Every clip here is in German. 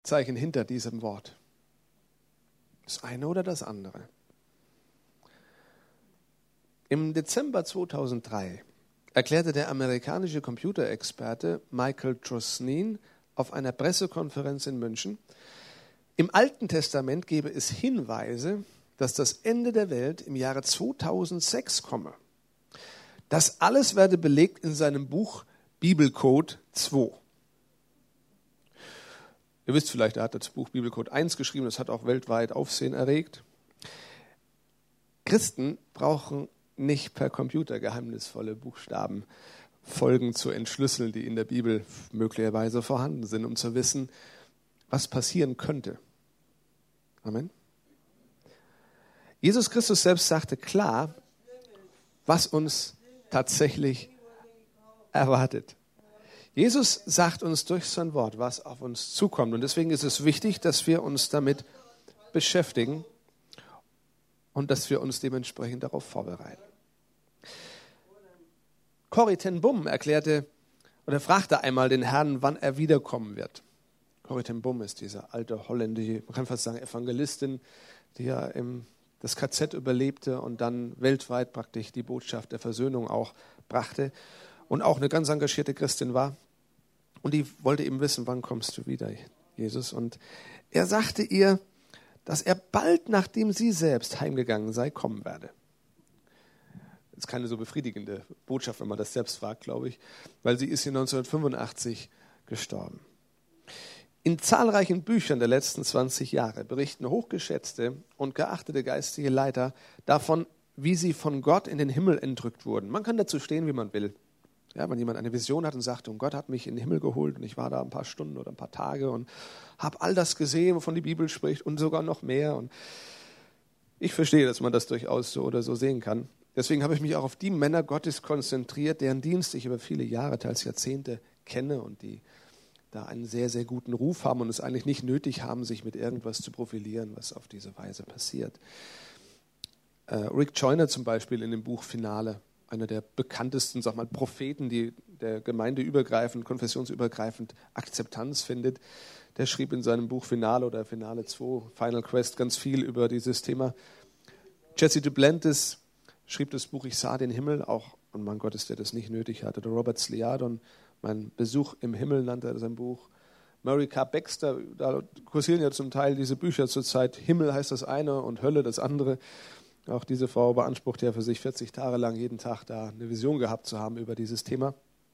Zeichen hinter diesem Wort? Das eine oder das andere? Im Dezember 2003 erklärte der amerikanische Computerexperte Michael Trosnin auf einer Pressekonferenz in München, im Alten Testament gebe es Hinweise, dass das Ende der Welt im Jahre 2006 komme. Das alles werde belegt in seinem Buch Bibelcode 2. Ihr wisst vielleicht, er hat das Buch Bibelcode 1 geschrieben, das hat auch weltweit Aufsehen erregt. Christen brauchen nicht per Computer geheimnisvolle Buchstabenfolgen zu entschlüsseln, die in der Bibel möglicherweise vorhanden sind, um zu wissen, was passieren könnte. Amen. Jesus Christus selbst sagte klar, was uns tatsächlich erwartet. Jesus sagt uns durch sein Wort, was auf uns zukommt. Und deswegen ist es wichtig, dass wir uns damit beschäftigen und dass wir uns dementsprechend darauf vorbereiten. Corrie ten Boom fragte einmal den Herrn, wann er wiederkommen wird. Corrie ten Boom ist diese alte holländische, man kann fast sagen Evangelistin, die ja das KZ überlebte und dann weltweit praktisch die Botschaft der Versöhnung auch brachte und auch eine ganz engagierte Christin war. Und die wollte eben wissen, wann kommst du wieder, Jesus? Und er sagte ihr, dass er bald, nachdem sie selbst heimgegangen sei, kommen werde. Das ist keine so befriedigende Botschaft, wenn man das selbst fragt, glaube ich, weil sie ist hier 1985 gestorben. In zahlreichen Büchern der letzten 20 Jahre berichten hochgeschätzte und geachtete geistige Leiter davon, wie sie von Gott in den Himmel entrückt wurden. Man kann dazu stehen, wie man will. Ja, wenn jemand eine Vision hat und sagt, und Gott hat mich in den Himmel geholt und ich war da ein paar Stunden oder ein paar Tage und habe all das gesehen, wovon die Bibel spricht und sogar noch mehr. Und ich verstehe, dass man das durchaus so oder so sehen kann. Deswegen habe ich mich auch auf die Männer Gottes konzentriert, deren Dienst ich über viele Jahre, teils Jahrzehnte kenne und die da einen sehr, sehr guten Ruf haben und es eigentlich nicht nötig haben, sich mit irgendwas zu profilieren, was auf diese Weise passiert. Rick Joyner zum Beispiel in dem Buch Finale, einer der bekanntesten, Propheten, die der gemeindeübergreifend, konfessionsübergreifend Akzeptanz findet, der schrieb in seinem Buch Finale oder Finale 2, Final Quest, ganz viel über dieses Thema. Jesse Duplantis schrieb das Buch Ich sah den Himmel, auch ein Mann Gottes, der das nicht nötig hatte. Oder Robert Sliadon, Mein Besuch im Himmel nannte er sein Buch. Murray K. Baxter, da kursieren ja zum Teil diese Bücher zurzeit. Himmel heißt das eine und Hölle das andere. Auch diese Frau beansprucht ja für sich 40 Tage lang jeden Tag da eine Vision gehabt zu haben über dieses Thema.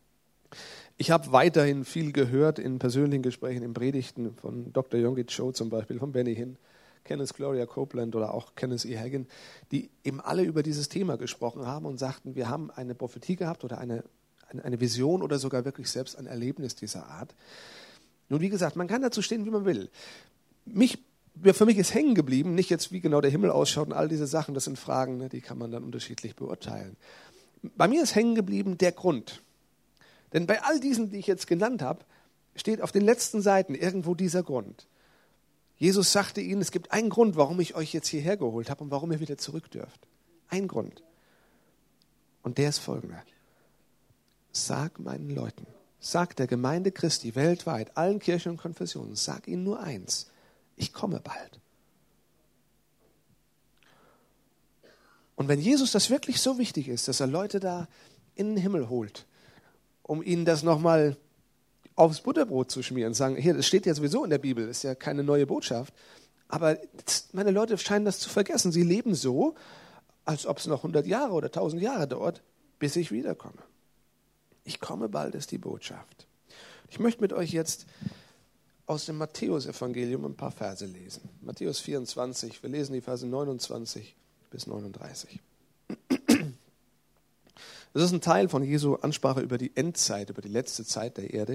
Ich habe weiterhin viel gehört in persönlichen Gesprächen, in Predigten von Dr. Yonggi Cho zum Beispiel, von Benny Hinn, Kenneth Gloria Copeland oder auch Kenneth E. Hagin, die eben alle über dieses Thema gesprochen haben und sagten, wir haben eine Prophetie gehabt oder eine Vision oder sogar wirklich selbst ein Erlebnis dieser Art. Nun, wie gesagt, man kann dazu stehen, wie man will. Für mich ist hängen geblieben, nicht jetzt, wie genau der Himmel ausschaut und all diese Sachen, das sind Fragen, die kann man dann unterschiedlich beurteilen. Bei mir ist hängen geblieben der Grund. Denn bei all diesen, die ich jetzt genannt habe, steht auf den letzten Seiten irgendwo dieser Grund. Jesus sagte ihnen, es gibt einen Grund, warum ich euch jetzt hierher geholt habe und warum ihr wieder zurück dürft. Ein Grund. Und der ist folgender. Sag meinen Leuten, sag der Gemeinde Christi weltweit, allen Kirchen und Konfessionen, sag ihnen nur eins. Ich komme bald. Und wenn Jesus das wirklich so wichtig ist, dass er Leute da in den Himmel holt, um ihnen das nochmal aufs Butterbrot zu schmieren, sagen, hier, das steht ja sowieso in der Bibel, das ist ja keine neue Botschaft, aber meine Leute scheinen das zu vergessen. Sie leben so, als ob es noch 100 Jahre oder 1000 Jahre dauert, bis ich wiederkomme. Ich komme bald, ist die Botschaft. Ich möchte mit euch jetzt aus dem Matthäus-Evangelium ein paar Verse lesen. Matthäus 24, wir lesen die Verse 29 bis 39. Das ist ein Teil von Jesu Ansprache über die Endzeit, über die letzte Zeit der Erde.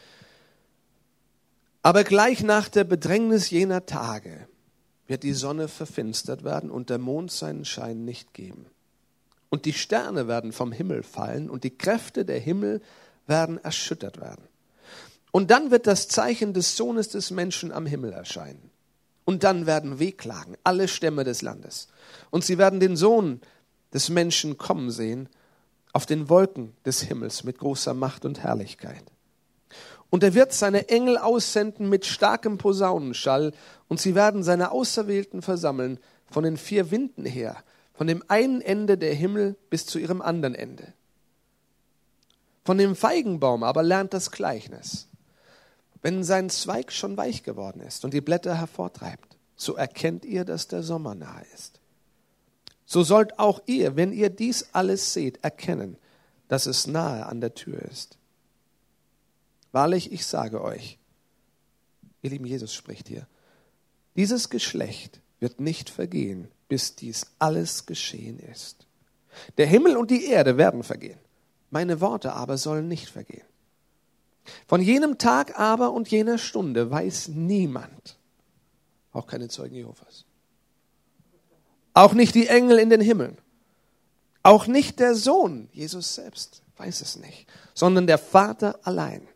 Aber gleich nach der Bedrängnis jener Tage wird die Sonne verfinstert werden und der Mond seinen Schein nicht geben. Und die Sterne werden vom Himmel fallen und die Kräfte der Himmel werden erschüttert werden. Und dann wird das Zeichen des Sohnes des Menschen am Himmel erscheinen. Und dann werden wehklagen alle Stämme des Landes. Und sie werden den Sohn des Menschen kommen sehen auf den Wolken des Himmels mit großer Macht und Herrlichkeit. Und er wird seine Engel aussenden mit starkem Posaunenschall, und sie werden seine Auserwählten versammeln von den 4 Winden her, von dem einen Ende der Himmel bis zu ihrem anderen Ende. Von dem Feigenbaum aber lernt das Gleichnis. Wenn sein Zweig schon weich geworden ist und die Blätter hervortreibt, so erkennt ihr, dass der Sommer nahe ist. So sollt auch ihr, wenn ihr dies alles seht, erkennen, dass es nahe an der Tür ist. Wahrlich, ich sage euch, ihr lieben, Jesus spricht hier, dieses Geschlecht wird nicht vergehen, bis dies alles geschehen ist. Der Himmel und die Erde werden vergehen, meine Worte aber sollen nicht vergehen. Von jenem Tag aber und jener Stunde weiß niemand, auch keine Zeugen Jehovas, auch nicht die Engel in den Himmeln, auch nicht der Sohn, Jesus selbst, weiß es nicht, sondern der Vater allein.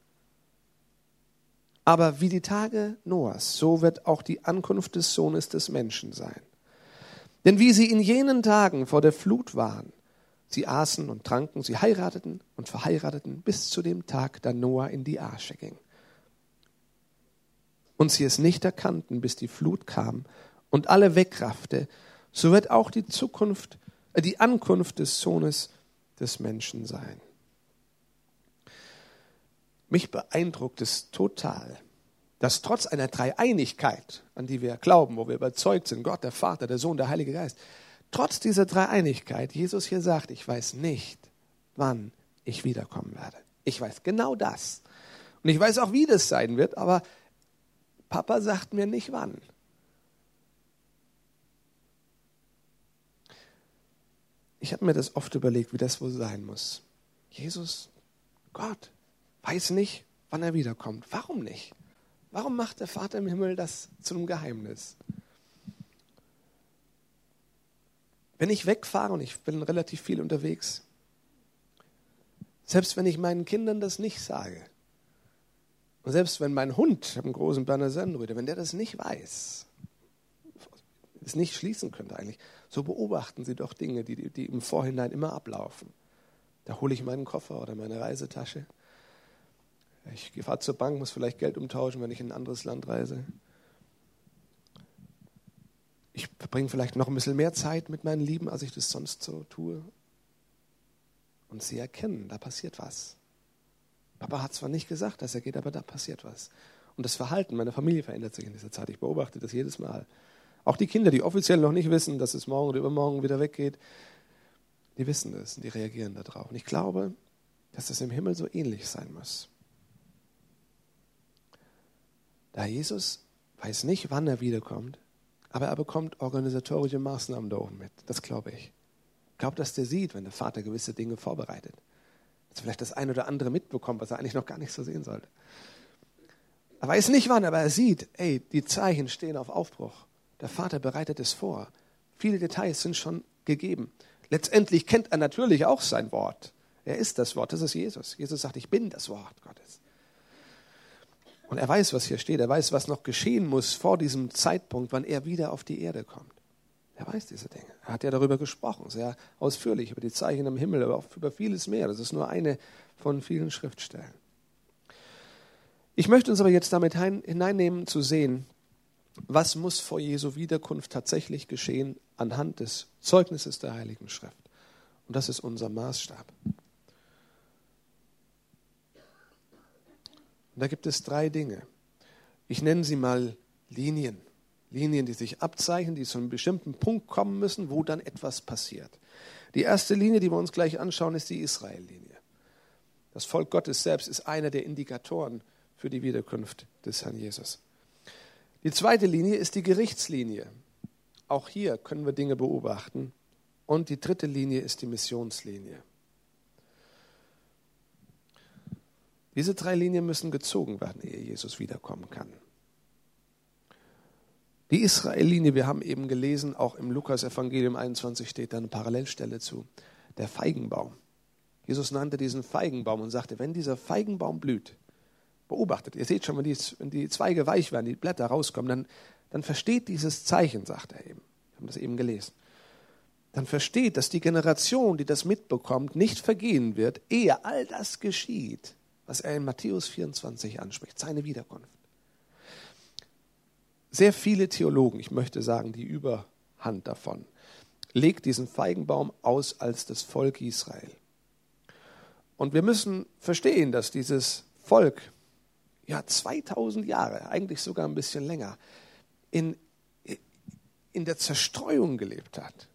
Aber wie die Tage Noahs, so wird auch die Ankunft des Sohnes des Menschen sein. Denn wie sie in jenen Tagen vor der Flut waren, sie aßen und tranken, sie heirateten und verheirateten bis zu dem Tag, da Noah in die Arche ging. Und sie es nicht erkannten, bis die Flut kam und alle wegraffte, so wird auch die Ankunft des Sohnes des Menschen sein. Mich beeindruckt es total, dass trotz einer Dreieinigkeit, an die wir glauben, wo wir überzeugt sind, Gott, der Vater, der Sohn, der Heilige Geist, trotz dieser Dreieinigkeit, Jesus hier sagt, ich weiß nicht, wann ich wiederkommen werde. Ich weiß genau das. Und ich weiß auch, wie das sein wird, aber Papa sagt mir nicht wann. Ich habe mir das oft überlegt, wie das wohl sein muss. Jesus, Gott, weiß nicht, wann er wiederkommt. Warum nicht? Warum macht der Vater im Himmel das zu einem Geheimnis? Wenn ich wegfahre, und ich bin relativ viel unterwegs, selbst wenn ich meinen Kindern das nicht sage, und selbst wenn mein Hund, ich habe einen großen Berner Sennenrüder, wenn der das nicht weiß, es nicht schließen könnte eigentlich, so beobachten sie doch Dinge, die im Vorhinein immer ablaufen. Da hole ich meinen Koffer oder meine Reisetasche. Ich fahre zur Bank, muss vielleicht Geld umtauschen, wenn ich in ein anderes Land reise. Ich verbringe vielleicht noch ein bisschen mehr Zeit mit meinen Lieben, als ich das sonst so tue. Und sie erkennen, da passiert was. Papa hat zwar nicht gesagt, dass er geht, aber da passiert was. Und das Verhalten meiner Familie verändert sich in dieser Zeit. Ich beobachte das jedes Mal. Auch die Kinder, die offiziell noch nicht wissen, dass es morgen oder übermorgen wieder weggeht, die wissen das und die reagieren darauf. Und ich glaube, dass das im Himmel so ähnlich sein muss. Da Jesus weiß nicht, wann er wiederkommt, aber er bekommt organisatorische Maßnahmen da oben mit. Das glaube ich. Ich glaube, dass der sieht, wenn der Vater gewisse Dinge vorbereitet. Dass er vielleicht das ein oder andere mitbekommt, was er eigentlich noch gar nicht so sehen sollte. Er weiß nicht wann, aber er sieht, die Zeichen stehen auf Aufbruch. Der Vater bereitet es vor. Viele Details sind schon gegeben. Letztendlich kennt er natürlich auch sein Wort. Er ist das Wort, das ist Jesus. Jesus sagt, ich bin das Wort Gottes. Und er weiß, was hier steht. Er weiß, was noch geschehen muss vor diesem Zeitpunkt, wann er wieder auf die Erde kommt. Er weiß diese Dinge. Er hat ja darüber gesprochen, sehr ausführlich, über die Zeichen im Himmel, aber auch über vieles mehr. Das ist nur eine von vielen Schriftstellen. Ich möchte uns aber jetzt damit hineinnehmen, zu sehen, was muss vor Jesu Wiederkunft tatsächlich geschehen anhand des Zeugnisses der Heiligen Schrift. Und das ist unser Maßstab. Und da gibt es 3 Dinge. Ich nenne sie mal Linien. Linien, die sich abzeichnen, die zu einem bestimmten Punkt kommen müssen, wo dann etwas passiert. Die erste Linie, die wir uns gleich anschauen, ist die Israel-Linie. Das Volk Gottes selbst ist einer der Indikatoren für die Wiederkunft des Herrn Jesus. Die zweite Linie ist die Gerichtslinie. Auch hier können wir Dinge beobachten. Und die dritte Linie ist die Missionslinie. Diese 3 Linien müssen gezogen werden, ehe Jesus wiederkommen kann. Die Israel-Linie, wir haben eben gelesen, auch im Lukas-Evangelium 21 steht da eine Parallelstelle zu, der Feigenbaum. Jesus nannte diesen Feigenbaum und sagte, wenn dieser Feigenbaum blüht, beobachtet, ihr seht schon, wenn die Zweige weich werden, die Blätter rauskommen, dann versteht dieses Zeichen, sagt er eben. Wir haben das eben gelesen. Dann versteht, dass die Generation, die das mitbekommt, nicht vergehen wird, ehe all das geschieht, was er in Matthäus 24 anspricht, seine Wiederkunft. Sehr viele Theologen, ich möchte sagen, die Überhand davon, legt diesen Feigenbaum aus als das Volk Israel. Und wir müssen verstehen, dass dieses Volk 2000 Jahre, eigentlich sogar ein bisschen länger, in der Zerstreuung gelebt hat.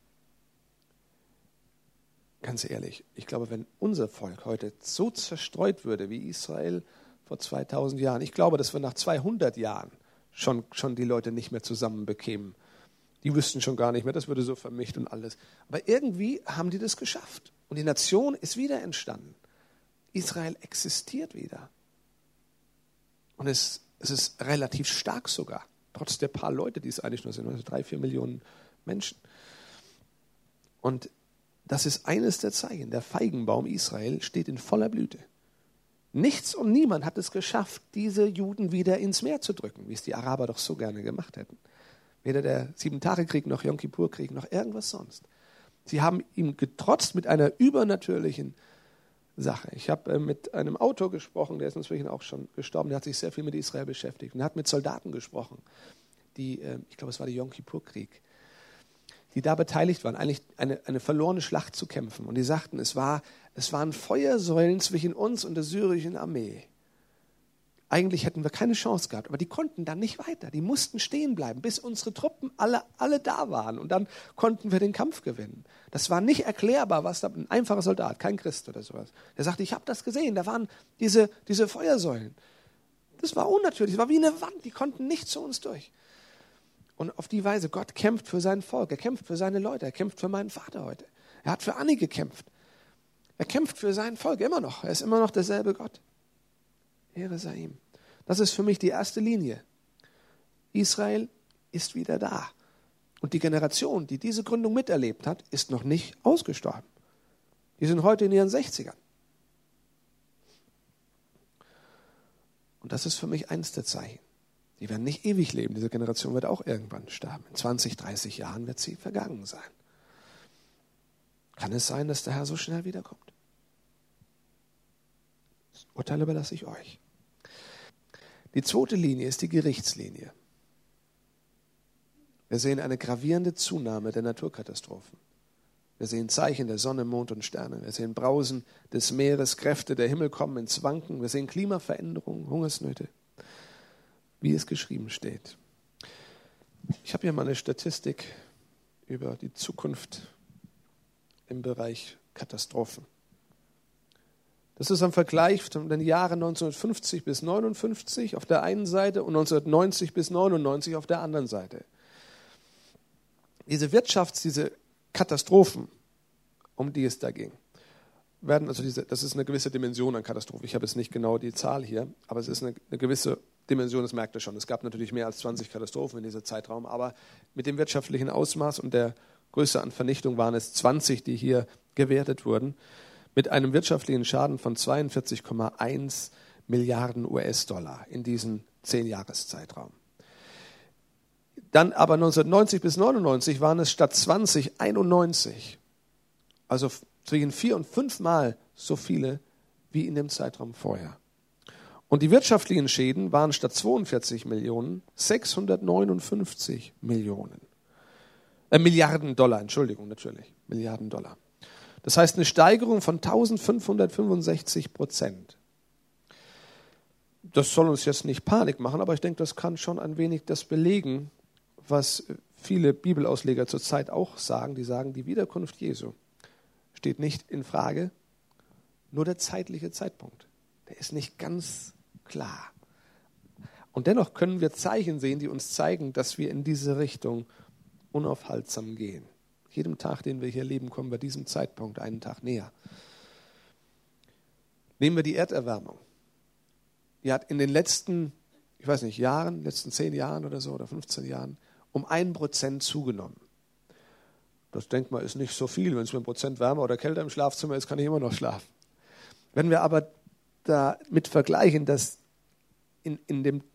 Ganz ehrlich, ich glaube, wenn unser Volk heute so zerstreut würde wie Israel vor 2000 Jahren, ich glaube, dass wir nach 200 Jahren schon die Leute nicht mehr zusammen bekämen. Die wüssten schon gar nicht mehr, das würde so vermischt und alles. Aber irgendwie haben die das geschafft. Und die Nation ist wieder entstanden. Israel existiert wieder. Und es ist relativ stark sogar, trotz der paar Leute, die es eigentlich nur sind, also 3-4 Millionen Menschen. Und das ist eines der Zeichen. Der Feigenbaum Israel steht in voller Blüte. Nichts und niemand hat es geschafft, diese Juden wieder ins Meer zu drücken, wie es die Araber doch so gerne gemacht hätten. Weder der 7-Tage-Krieg noch Jom Kippur-Krieg noch irgendwas sonst. Sie haben ihm getrotzt mit einer übernatürlichen Sache. Ich habe mit einem Autor gesprochen, der ist inzwischen auch schon gestorben, der hat sich sehr viel mit Israel beschäftigt und er hat mit Soldaten gesprochen, die, ich glaube, es war der Jom Kippur-Krieg, die da beteiligt waren, eigentlich eine verlorene Schlacht zu kämpfen. Und die sagten, es waren Feuersäulen zwischen uns und der syrischen Armee. Eigentlich hätten wir keine Chance gehabt, aber die konnten dann nicht weiter. Die mussten stehen bleiben, bis unsere Truppen alle da waren. Und dann konnten wir den Kampf gewinnen. Das war nicht erklärbar, was da ein einfacher Soldat, kein Christ oder sowas. Der sagte, ich habe das gesehen, da waren diese Feuersäulen. Das war unnatürlich, das war wie eine Wand, die konnten nicht zu uns durch. Und auf die Weise, Gott kämpft für sein Volk, er kämpft für seine Leute, er kämpft für meinen Vater heute. Er hat für Anni gekämpft. Er kämpft für sein Volk immer noch. Er ist immer noch derselbe Gott. Ehre sei ihm. Das ist für mich die erste Linie. Israel ist wieder da. Und die Generation, die diese Gründung miterlebt hat, ist noch nicht ausgestorben. Die sind heute in ihren 60ern. Und das ist für mich eines der Zeichen. Die werden nicht ewig leben. Diese Generation wird auch irgendwann sterben. In 20, 30 Jahren wird sie vergangen sein. Kann es sein, dass der Herr so schnell wiederkommt? Das Urteil überlasse ich euch. Die zweite Linie ist die Gerichtslinie. Wir sehen eine gravierende Zunahme der Naturkatastrophen. Wir sehen Zeichen der Sonne, Mond und Sterne. Wir sehen Brausen des Meeres, Kräfte der Himmel kommen ins Wanken. Wir sehen Klimaveränderungen, Hungersnöte, wie es geschrieben steht. Ich habe hier mal eine Statistik über die Zukunft im Bereich Katastrophen. Das ist ein Vergleich von den Jahren 1950 bis 1959 auf der einen Seite und 1990 bis 1999 auf der anderen Seite. Diese Katastrophen, um die es da ging, das ist eine gewisse Dimension an Katastrophen. Ich habe jetzt nicht genau die Zahl hier, aber es ist eine gewisse Dimension, das merkt ihr schon. Es gab natürlich mehr als 20 Katastrophen in diesem Zeitraum, aber mit dem wirtschaftlichen Ausmaß und der Größe an Vernichtung waren es 20, die hier gewertet wurden, mit einem wirtschaftlichen Schaden von 42,1 Milliarden US-Dollar in diesem 10-Jahres-Zeitraum. Dann aber 1990 bis 1999 waren es statt 20 91, also zwischen 4 und 5 Mal so viele wie in dem Zeitraum vorher. Und die wirtschaftlichen Schäden waren statt 42 Millionen 659 Milliarden Dollar, Entschuldigung, natürlich, Milliarden Dollar. Das heißt eine Steigerung von 1565%. Das soll uns jetzt nicht Panik machen, aber ich denke, das kann schon ein wenig das belegen, was viele Bibelausleger zurzeit auch sagen. Die sagen, die Wiederkunft Jesu steht nicht in Frage, nur der zeitliche Zeitpunkt. Der ist nicht ganz klar. Und dennoch können wir Zeichen sehen, die uns zeigen, dass wir in diese Richtung unaufhaltsam gehen. Jedem Tag, den wir hier leben, kommen wir diesem Zeitpunkt einen Tag näher. Nehmen wir die Erderwärmung. Die hat in den letzten, letzten 10 Jahren oder so oder 15 Jahren um 1% zugenommen. Das denkt man, ist nicht so viel. Wenn es mit 1% wärmer oder kälter im Schlafzimmer ist, kann ich immer noch schlafen. Wenn wir aber damit vergleichen, dass in dem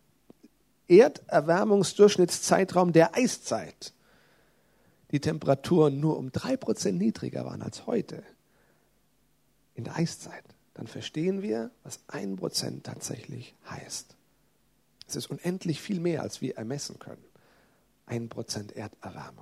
Erderwärmungsdurchschnittszeitraum der Eiszeit die Temperaturen nur um 3% niedriger waren als heute. In der Eiszeit. dann verstehen wir, was 1% tatsächlich heißt. Es ist unendlich viel mehr, als wir ermessen können. 1% Erderwärmung.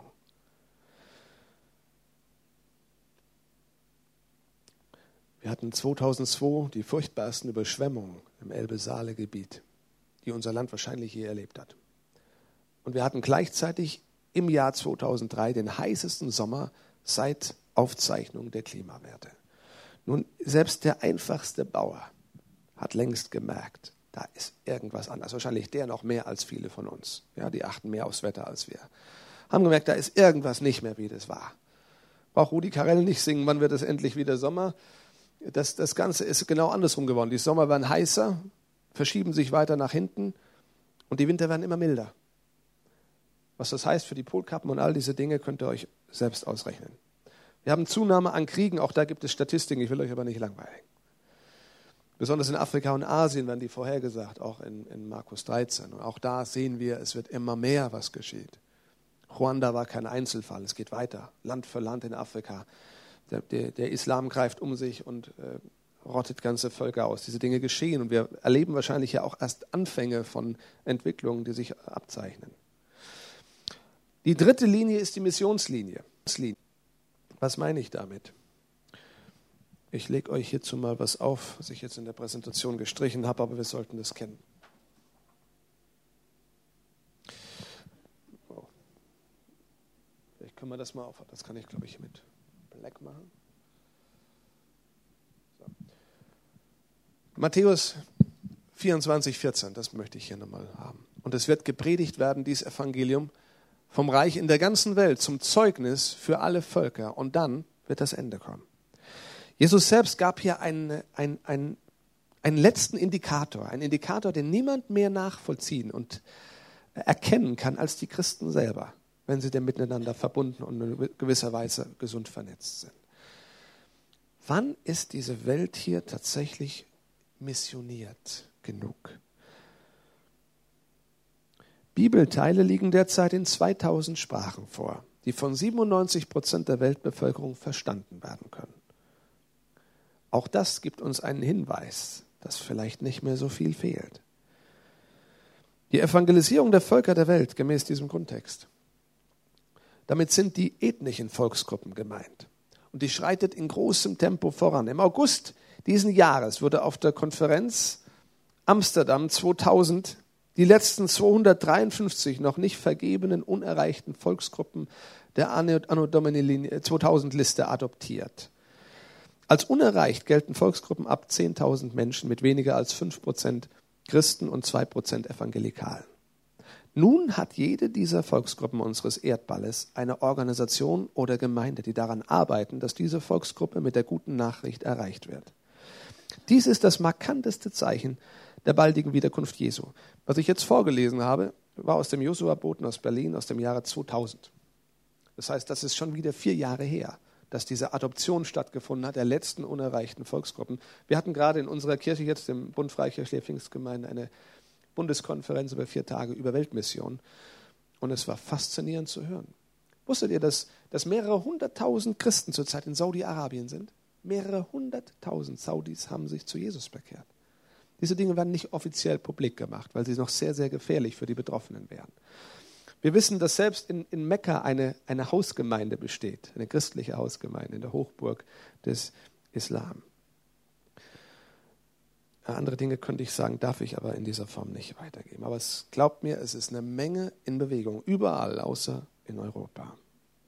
Wir hatten 2002 die furchtbarsten Überschwemmungen im Elbe-Saale-Gebiet, die unser Land wahrscheinlich je erlebt hat. Und wir hatten gleichzeitig im Jahr 2003 den heißesten Sommer seit Aufzeichnung der Klimawerte. Nun, selbst der einfachste Bauer hat längst gemerkt, da ist irgendwas anders. Wahrscheinlich der noch mehr als viele von uns. Ja, die achten mehr aufs Wetter als wir. Haben gemerkt, da ist irgendwas nicht mehr, wie das war. Braucht Rudi Carell nicht singen, wann wird es endlich wieder Sommer? Das Ganze ist genau andersrum geworden. Die Sommer werden heißer, verschieben sich weiter nach hinten und die Winter werden immer milder. Was das heißt für die Polkappen und all diese Dinge, könnt ihr euch selbst ausrechnen. Wir haben Zunahme an Kriegen, auch da gibt es Statistiken, ich will euch aber nicht langweilen. Besonders in Afrika und Asien werden die vorhergesagt, auch in Markus 13. Und auch da sehen wir, es wird immer mehr, was geschieht. Ruanda war kein Einzelfall, es geht weiter, Land für Land in Afrika. Der Islam greift um sich und rottet ganze Völker aus. Diese Dinge geschehen und wir erleben wahrscheinlich ja auch erst Anfänge von Entwicklungen, die sich abzeichnen. Die dritte Linie ist die Missionslinie. Was meine ich damit? Ich lege euch hierzu mal was auf, was ich jetzt in der Präsentation gestrichen habe, aber wir sollten das kennen. Oh. Vielleicht können wir das mal auf. Das kann ich, glaube ich, mit Black machen. So. Matthäus 24,14, das möchte ich hier nochmal haben. Und es wird gepredigt werden, dieses Evangelium, vom Reich in der ganzen Welt zum Zeugnis für alle Völker. Und dann wird das Ende kommen. Jesus selbst gab hier einen letzten Indikator, einen Indikator, den niemand mehr nachvollziehen und erkennen kann als die Christen selber, wenn sie denn miteinander verbunden und in gewisser Weise gesund vernetzt sind. Wann ist diese Welt hier tatsächlich missioniert genug? Bibelteile liegen derzeit in 2000 Sprachen vor, die von 97% der Weltbevölkerung verstanden werden können. Auch das gibt uns einen Hinweis, dass vielleicht nicht mehr so viel fehlt. Die Evangelisierung der Völker der Welt gemäß diesem Grundtext. Damit sind die ethnischen Volksgruppen gemeint. Und die schreitet in großem Tempo voran. Im August diesen Jahres wurde auf der Konferenz Amsterdam 2000 die letzten 253 noch nicht vergebenen, unerreichten Volksgruppen der Anno Domini 2000-Liste adoptiert. Als unerreicht gelten Volksgruppen ab 10.000 Menschen mit weniger als 5% Christen und 2% Evangelikalen. Nun hat jede dieser Volksgruppen unseres Erdballes eine Organisation oder Gemeinde, die daran arbeiten, dass diese Volksgruppe mit der guten Nachricht erreicht wird. Dies ist das markanteste Zeichen der baldigen Wiederkunft Jesu. Was ich jetzt vorgelesen habe, war aus dem Josua-Boten aus Berlin aus dem Jahre 2000. Das heißt, das ist schon wieder 4 Jahre her, dass diese Adoption stattgefunden hat, der letzten unerreichten Volksgruppen. Wir hatten gerade in unserer Kirche jetzt, im Bund Freikirchliche Pfingstgemeinde, eine Bundeskonferenz über 4 Tage über Weltmission. Und es war faszinierend zu hören. Wusstet ihr, dass mehrere 100.000 Christen zurzeit in Saudi-Arabien sind? Mehrere 100.000 Saudis haben sich zu Jesus bekehrt. Diese Dinge werden nicht offiziell publik gemacht, weil sie noch sehr, sehr gefährlich für die Betroffenen wären. Wir wissen, dass selbst in Mekka eine Hausgemeinde besteht, eine christliche Hausgemeinde in der Hochburg des Islam. Andere Dinge könnte ich sagen, darf ich aber in dieser Form nicht weitergeben. Aber glaubt mir, es ist eine Menge in Bewegung, überall außer in Europa.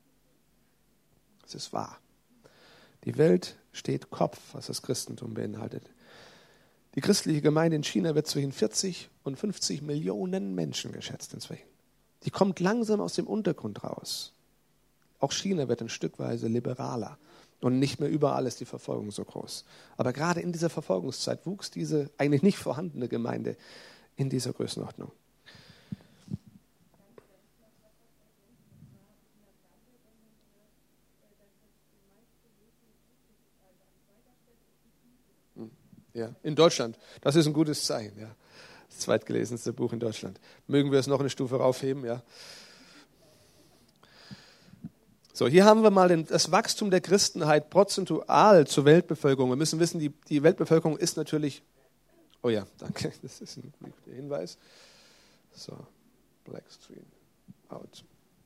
Es ist wahr. Die Welt steht Kopf, was das Christentum beinhaltet. Die christliche Gemeinde in China wird zwischen 40 und 50 Millionen Menschen geschätzt inzwischen. Die kommt langsam aus dem Untergrund raus. Auch China wird ein Stückweise liberaler. Und nicht mehr überall ist die Verfolgung so groß. Aber gerade in dieser Verfolgungszeit wuchs diese eigentlich nicht vorhandene Gemeinde in dieser Größenordnung. Ja, in Deutschland. Das ist ein gutes Zeichen. Ja. Das zweitgelesenste Buch in Deutschland. Mögen wir es noch eine Stufe raufheben? Ja. So, hier haben wir mal das Wachstum der Christenheit prozentual zur Weltbevölkerung. Wir müssen wissen, die Weltbevölkerung ist natürlich, oh ja, danke, das ist ein guter Hinweis. So, Black Screen, out.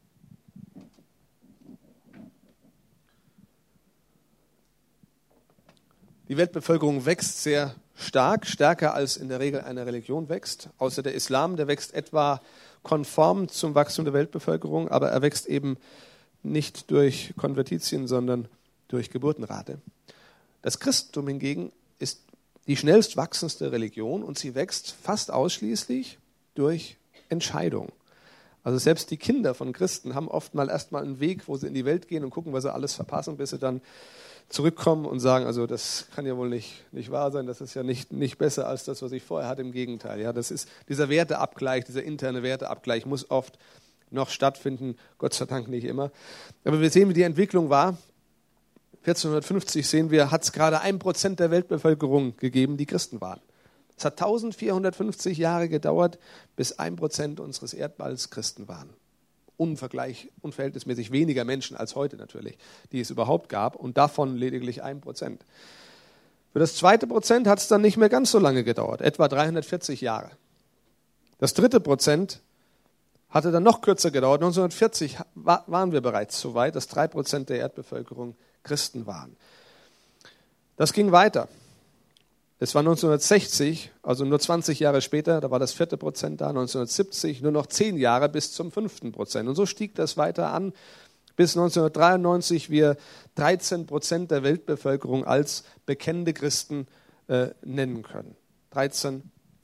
Die Weltbevölkerung wächst sehr stark, stärker als in der Regel eine Religion wächst. Außer der Islam, der wächst etwa konform zum Wachstum der Weltbevölkerung, aber er wächst eben nicht durch Konvertitien, sondern durch Geburtenrate. Das Christentum hingegen ist die schnellst wachsendste Religion und sie wächst fast ausschließlich durch Entscheidung. Also selbst die Kinder von Christen haben oft mal erstmal einen Weg, wo sie in die Welt gehen und gucken, was sie alles verpassen, bis sie dann zurückkommen und sagen, also das kann ja wohl nicht wahr sein, das ist ja nicht besser als das, was ich vorher hatte, im Gegenteil. Ja, das ist dieser Werteabgleich, dieser interne Werteabgleich muss oft noch stattfinden, Gott sei Dank nicht immer. Aber wir sehen, wie die Entwicklung war. 1450 sehen wir, hat es gerade 1% der Weltbevölkerung gegeben, die Christen waren. Es hat 1450 Jahre gedauert, bis 1% unseres Erdballs Christen waren. Unverhältnismäßig weniger Menschen als heute natürlich, die es überhaupt gab und davon lediglich 1%. Für das zweite Prozent hat es dann nicht mehr ganz so lange gedauert, etwa 340 Jahre. Das dritte Prozent hatte dann noch kürzer gedauert. 1940 waren wir bereits so weit, dass 3% der Erdbevölkerung Christen waren. Das ging weiter. Es war 1960, also nur 20 Jahre später, da war das 4. Prozent da, 1970 nur noch 10 Jahre bis zum 5. Prozent. Und so stieg das weiter an, bis 1993 wir 13% der Weltbevölkerung als bekennende Christen nennen können. 13%.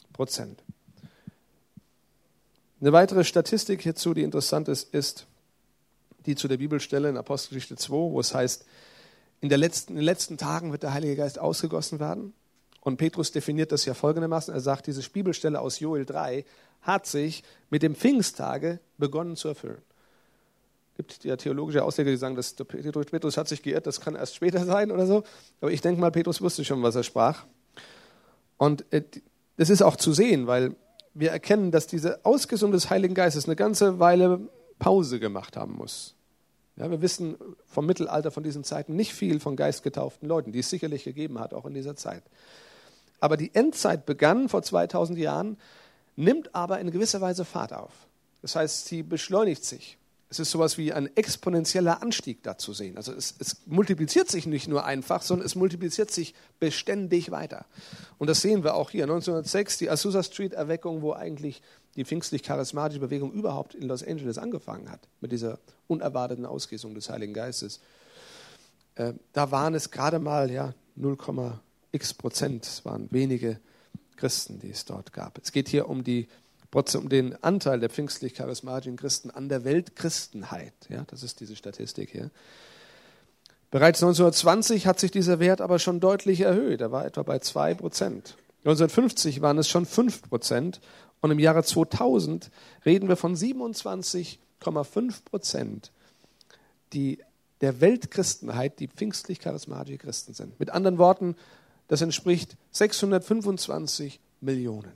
Eine weitere Statistik hierzu, die interessant ist die zu der Bibelstelle in Apostelgeschichte 2, wo es heißt, in den letzten Tagen wird der Heilige Geist ausgegossen werden. Und Petrus definiert das ja folgendermaßen. Er sagt, diese Bibelstelle aus Joel 3 hat sich mit dem Pfingsttage begonnen zu erfüllen. Es gibt ja theologische Ausleger, die sagen, dass Petrus hat sich geirrt, das kann erst später sein oder so. Aber ich denke mal, Petrus wusste schon, was er sprach. Und das ist auch zu sehen, weil wir erkennen, dass diese Ausgießung des Heiligen Geistes eine ganze Weile Pause gemacht haben muss. Ja, wir wissen vom Mittelalter, von diesen Zeiten, nicht viel von geistgetauften Leuten, die es sicherlich gegeben hat, auch in dieser Zeit. Aber die Endzeit begann vor 2000 Jahren, nimmt aber in gewisser Weise Fahrt auf. Das heißt, sie beschleunigt sich. Es ist sowas wie ein exponentieller Anstieg da zu sehen. Also es multipliziert sich nicht nur einfach, sondern es multipliziert sich beständig weiter. Und das sehen wir auch hier. 1906, die Azusa Street Erweckung, wo eigentlich die pfingstlich-charismatische Bewegung überhaupt in Los Angeles angefangen hat, mit dieser unerwarteten Ausgießung des Heiligen Geistes. Da waren es gerade mal 0,x%. Es waren wenige Christen, die es dort gab. Es geht hier um den Anteil der pfingstlich-charismatischen Christen an der Weltchristenheit. Ja, das ist diese Statistik hier. Bereits 1920 hat sich dieser Wert aber schon deutlich erhöht. Er war etwa bei 2%. 1950 waren es schon 5%. Und im Jahre 2000 reden wir von 27,5%, die der Weltchristenheit, die pfingstlich-charismatische Christen sind. Mit anderen Worten, das entspricht 625 Millionen.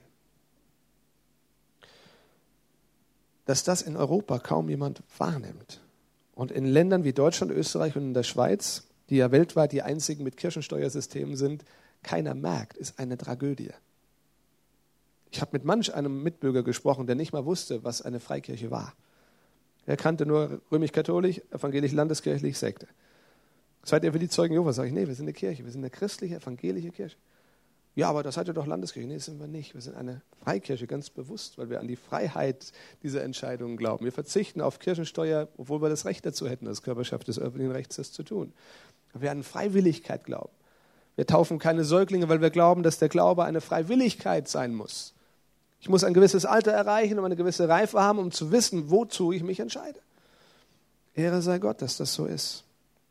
Dass das in Europa kaum jemand wahrnimmt. Und in Ländern wie Deutschland, Österreich und in der Schweiz, die ja weltweit die einzigen mit Kirchensteuersystemen sind, keiner merkt, ist eine Tragödie. Ich habe mit manch einem Mitbürger gesprochen, der nicht mal wusste, was eine Freikirche war. Er kannte nur römisch-katholisch, evangelisch-landeskirchlich, Sekte. Seid ihr für die Zeugen Jehovas? Sag ich, nee, wir sind eine Kirche, wir sind eine christliche, evangelische Kirche. Ja, aber das seid ihr doch Landeskirche. Nee, das sind wir nicht. Wir sind eine Freikirche, ganz bewusst, weil wir an die Freiheit dieser Entscheidungen glauben. Wir verzichten auf Kirchensteuer, obwohl wir das Recht dazu hätten, als Körperschaft des öffentlichen Rechts, das zu tun. Wir an Freiwilligkeit glauben. Wir taufen keine Säuglinge, weil wir glauben, dass der Glaube eine Freiwilligkeit sein muss. Ich muss ein gewisses Alter erreichen, um eine gewisse Reife haben, um zu wissen, wozu ich mich entscheide. Ehre sei Gott, dass das so ist.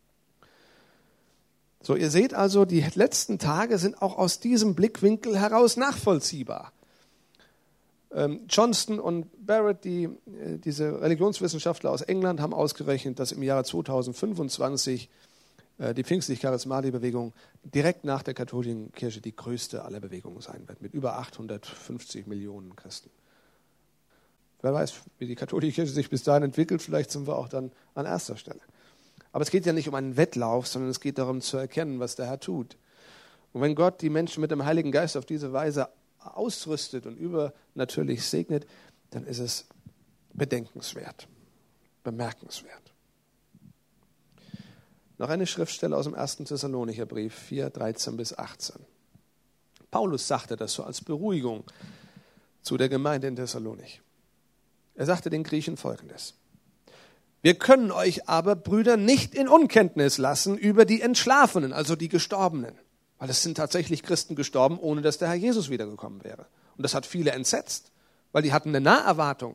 So, ihr seht also, die letzten Tage sind auch aus diesem Blickwinkel heraus nachvollziehbar. Johnston und Barrett, diese Religionswissenschaftler aus England, haben ausgerechnet, dass im Jahre 2025 die pfingstlich-charismatische Bewegung direkt nach der katholischen Kirche die größte aller Bewegungen sein wird, mit über 850 Millionen Christen. Wer weiß, wie die katholische Kirche sich bis dahin entwickelt, vielleicht sind wir auch dann an erster Stelle. Aber es geht ja nicht um einen Wettlauf, sondern es geht darum zu erkennen, was der Herr tut. Und wenn Gott die Menschen mit dem Heiligen Geist auf diese Weise ausrüstet und übernatürlich segnet, dann ist es bedenkenswert, bemerkenswert. Noch eine Schriftstelle aus dem 1. Thessalonicher Brief, 4, 13 bis 18. Paulus sagte das so als Beruhigung zu der Gemeinde in Thessalonich. Er sagte den Griechen Folgendes: Wir können euch aber, Brüder, nicht in Unkenntnis lassen über die Entschlafenen, also die Gestorbenen. Weil es sind tatsächlich Christen gestorben, ohne dass der Herr Jesus wiedergekommen wäre. Und das hat viele entsetzt, weil die hatten eine Naherwartung.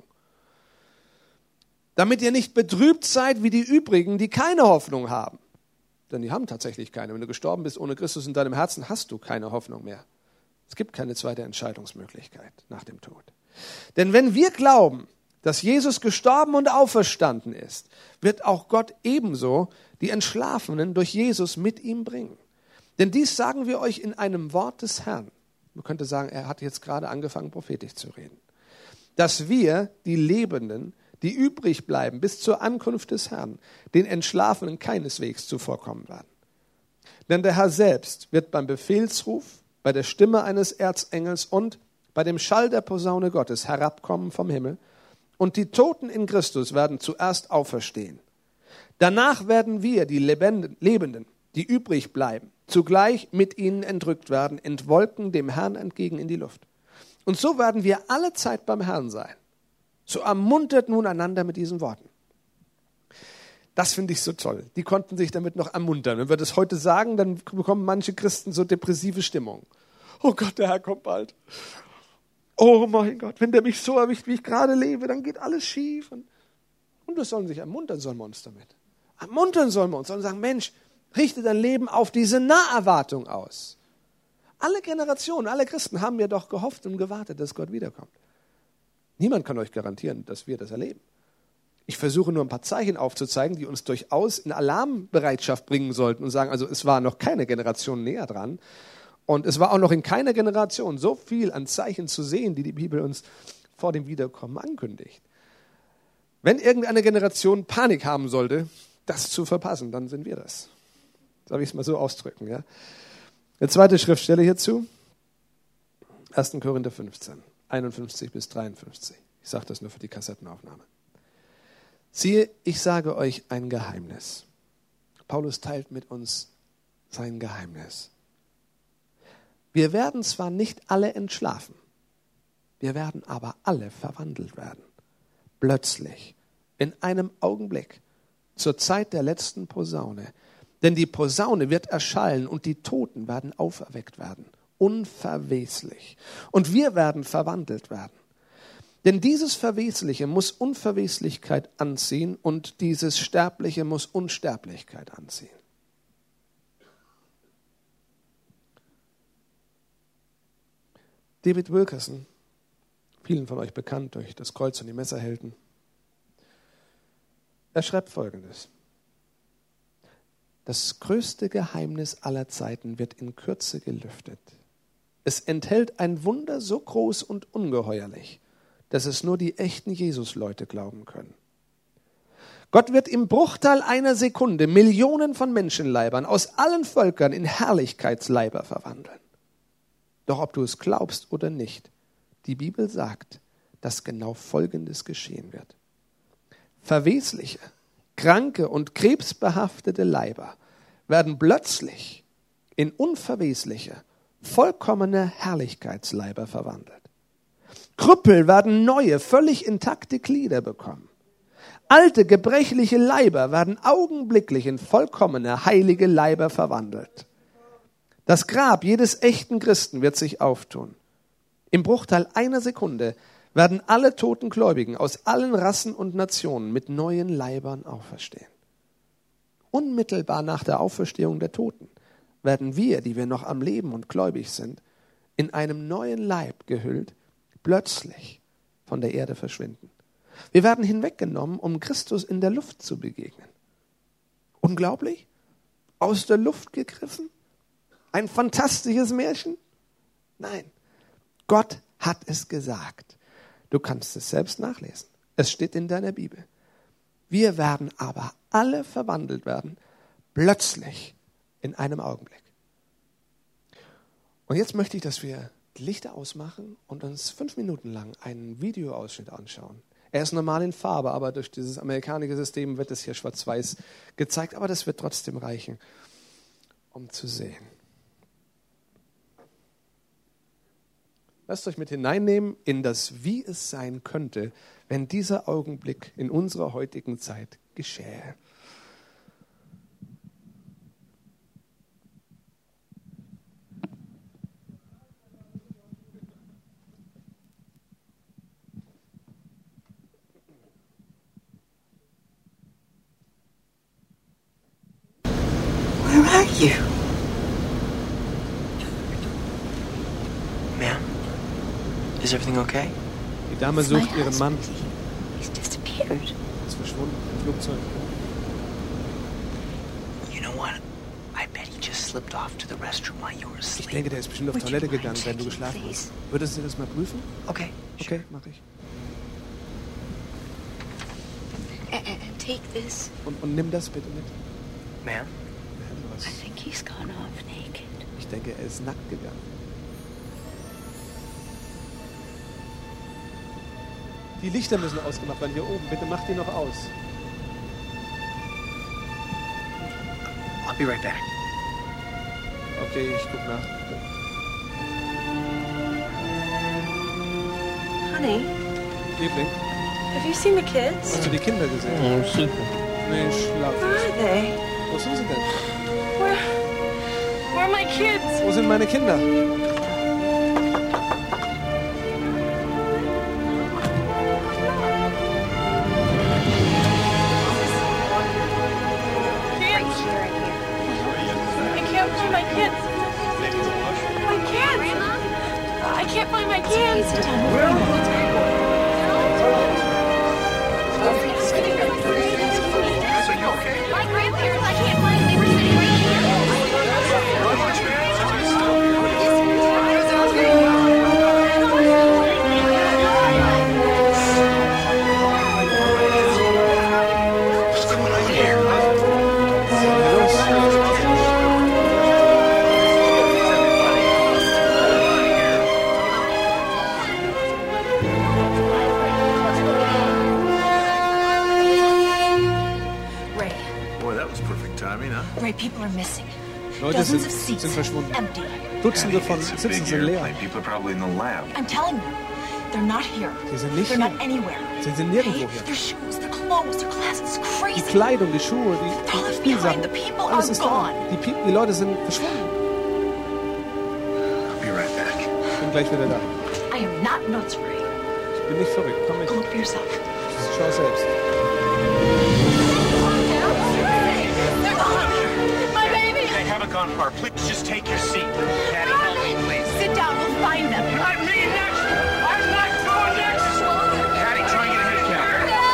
Damit ihr nicht betrübt seid wie die übrigen, die keine Hoffnung haben. Denn die haben tatsächlich keine. Wenn du gestorben bist ohne Christus in deinem Herzen, hast du keine Hoffnung mehr. Es gibt keine zweite Entscheidungsmöglichkeit nach dem Tod. Denn wenn wir glauben, dass Jesus gestorben und auferstanden ist, wird auch Gott ebenso die Entschlafenen durch Jesus mit ihm bringen. Denn dies sagen wir euch in einem Wort des Herrn. Man könnte sagen, er hat jetzt gerade angefangen, prophetisch zu reden. Dass wir, die Lebenden, die übrig bleiben bis zur Ankunft des Herrn, den Entschlafenen keineswegs zuvorkommen werden. Denn der Herr selbst wird beim Befehlsruf, bei der Stimme eines Erzengels und bei dem Schall der Posaune Gottes herabkommen vom Himmel, und die Toten in Christus werden zuerst auferstehen. Danach werden wir, die Lebenden, die übrig bleiben, zugleich mit ihnen entrückt werden, entwolken dem Herrn entgegen in die Luft. Und so werden wir alle Zeit beim Herrn sein. So ermuntert nun einander mit diesen Worten. Das finde ich so toll. Die konnten sich damit noch ermuntern. Wenn wir das heute sagen, dann bekommen manche Christen so depressive Stimmung. Oh Gott, der Herr kommt bald. Oh mein Gott, wenn der mich so erwischt, wie ich gerade lebe, dann geht alles schief. Und wir sollen sich ermuntern, sollen wir uns damit. Ermuntern sollen wir uns, sollen sagen, Mensch, richte dein Leben auf diese Naherwartung aus. Alle Generationen, alle Christen haben ja doch gehofft und gewartet, dass Gott wiederkommt. Niemand kann euch garantieren, dass wir das erleben. Ich versuche nur ein paar Zeichen aufzuzeigen, die uns durchaus in Alarmbereitschaft bringen sollten und sagen, also es war noch keine Generation näher dran und es war auch noch in keiner Generation so viel an Zeichen zu sehen, die die Bibel uns vor dem Wiederkommen ankündigt. Wenn irgendeine Generation Panik haben sollte, das zu verpassen, dann sind wir das. Darf ich es mal so ausdrücken? Ja? Eine zweite Schriftstelle hierzu, 1. Korinther 15, 51 bis 53. Ich sage das nur für die Kassettenaufnahme. Siehe, ich sage euch ein Geheimnis. Paulus teilt mit uns sein Geheimnis. Wir werden zwar nicht alle entschlafen, wir werden aber alle verwandelt werden. Plötzlich, in einem Augenblick, zur Zeit der letzten Posaune. Denn die Posaune wird erschallen und die Toten werden auferweckt werden, unverweslich. Und wir werden verwandelt werden. Denn dieses Verwesliche muss Unverweslichkeit anziehen und dieses Sterbliche muss Unsterblichkeit anziehen. David Wilkerson, vielen von euch bekannt durch das Kreuz und die Messerhelden, er schreibt Folgendes: Das größte Geheimnis aller Zeiten wird in Kürze gelüftet. Es enthält ein Wunder so groß und ungeheuerlich, dass es nur die echten Jesus-Leute glauben können. Gott wird im Bruchteil einer Sekunde Millionen von Menschenleibern aus allen Völkern in Herrlichkeitsleiber verwandeln. Doch ob du es glaubst oder nicht, die Bibel sagt, dass genau Folgendes geschehen wird. Verwesliche, kranke und krebsbehaftete Leiber werden plötzlich in unverwesliche, vollkommene Herrlichkeitsleiber verwandelt. Krüppel werden neue, völlig intakte Glieder bekommen. Alte, gebrechliche Leiber werden augenblicklich in vollkommene, heilige Leiber verwandelt. Das Grab jedes echten Christen wird sich auftun. Im Bruchteil einer Sekunde werden alle toten Gläubigen aus allen Rassen und Nationen mit neuen Leibern auferstehen. Unmittelbar nach der Auferstehung der Toten werden wir, die wir noch am Leben und gläubig sind, in einem neuen Leib gehüllt, plötzlich von der Erde verschwinden. Wir werden hinweggenommen, um Christus in der Luft zu begegnen. Unglaublich? Aus der Luft gegriffen? Ein fantastisches Märchen? Nein, Gott hat es gesagt. Du kannst es selbst nachlesen. Es steht in deiner Bibel. Wir werden aber alle verwandelt werden, plötzlich, in einem Augenblick. Und jetzt möchte ich, dass wir die Lichter ausmachen und uns 5 Minuten lang einen Videoausschnitt anschauen. Er ist normal in Farbe, aber durch dieses amerikanische System wird es hier schwarz-weiß gezeigt, aber das wird trotzdem reichen, um zu sehen. Lasst euch mit hineinnehmen in das, wie es sein könnte, wenn dieser Augenblick in unserer heutigen Zeit geschähe. Where are you? Ma'am, is everything okay? Die Dame sucht ihren Mann. He's disappeared. Ist verschwunden im Flugzeug. You know what? I bet he just slipped off to the restroom while you were Ich asleep. denke, der ist bestimmt auf Toilette gegangen, wenn du geschlafen hast. Würdest du das mal prüfen? Okay. Okay, mache ich. And take this. Und nimm das bitte mit. Ma'am? I think he's gone off naked. Ich denke, er ist nackt gegangen. Die Lichter müssen ausgemacht werden hier oben. Bitte mach die noch aus. I'll be right back. Okay, ich guck nach. Honey, Liebling, have you seen the kids? hast du die Kinder gesehen? Oh, super. Nee, schlaf. Where are they? Wo sind sie denn? Where are my kids? Wo sind meine Kinder? I can't find my kids. My kids! I can't find my kids. My grandparents, I can't find them. They were sitting What's going on here? Ray, Boy, that was perfect timing, huh? Ray, people are missing. Leute Dozens sind of seats verschwunden. empty. Dutzende von It's a Sitzen big sind leer. airplane. People are probably in the lab. I'm telling you, they're not here. Sie sind nicht They're not hier. anywhere. Sie sind nirgendwo Okay? hier. Their shoes, their clothes, their glasses, it's Die crazy. Kleidung, die Schuhe, die They're all left Spielsachen, behind. The people alles are ist da. gone. Die Leute sind verschwunden. I'll be right back. Ich bin gleich wieder da. I am not nuts, Ray. Ich bin nicht verrückt. Komm mit. Go look for yourself. Schau selbst. My baby! They haven't gone far. Please just take your seat. Daddy, help me, please. Sit down, we'll find them. I'm me next. I'm not going next. Daddy, try and get a head count.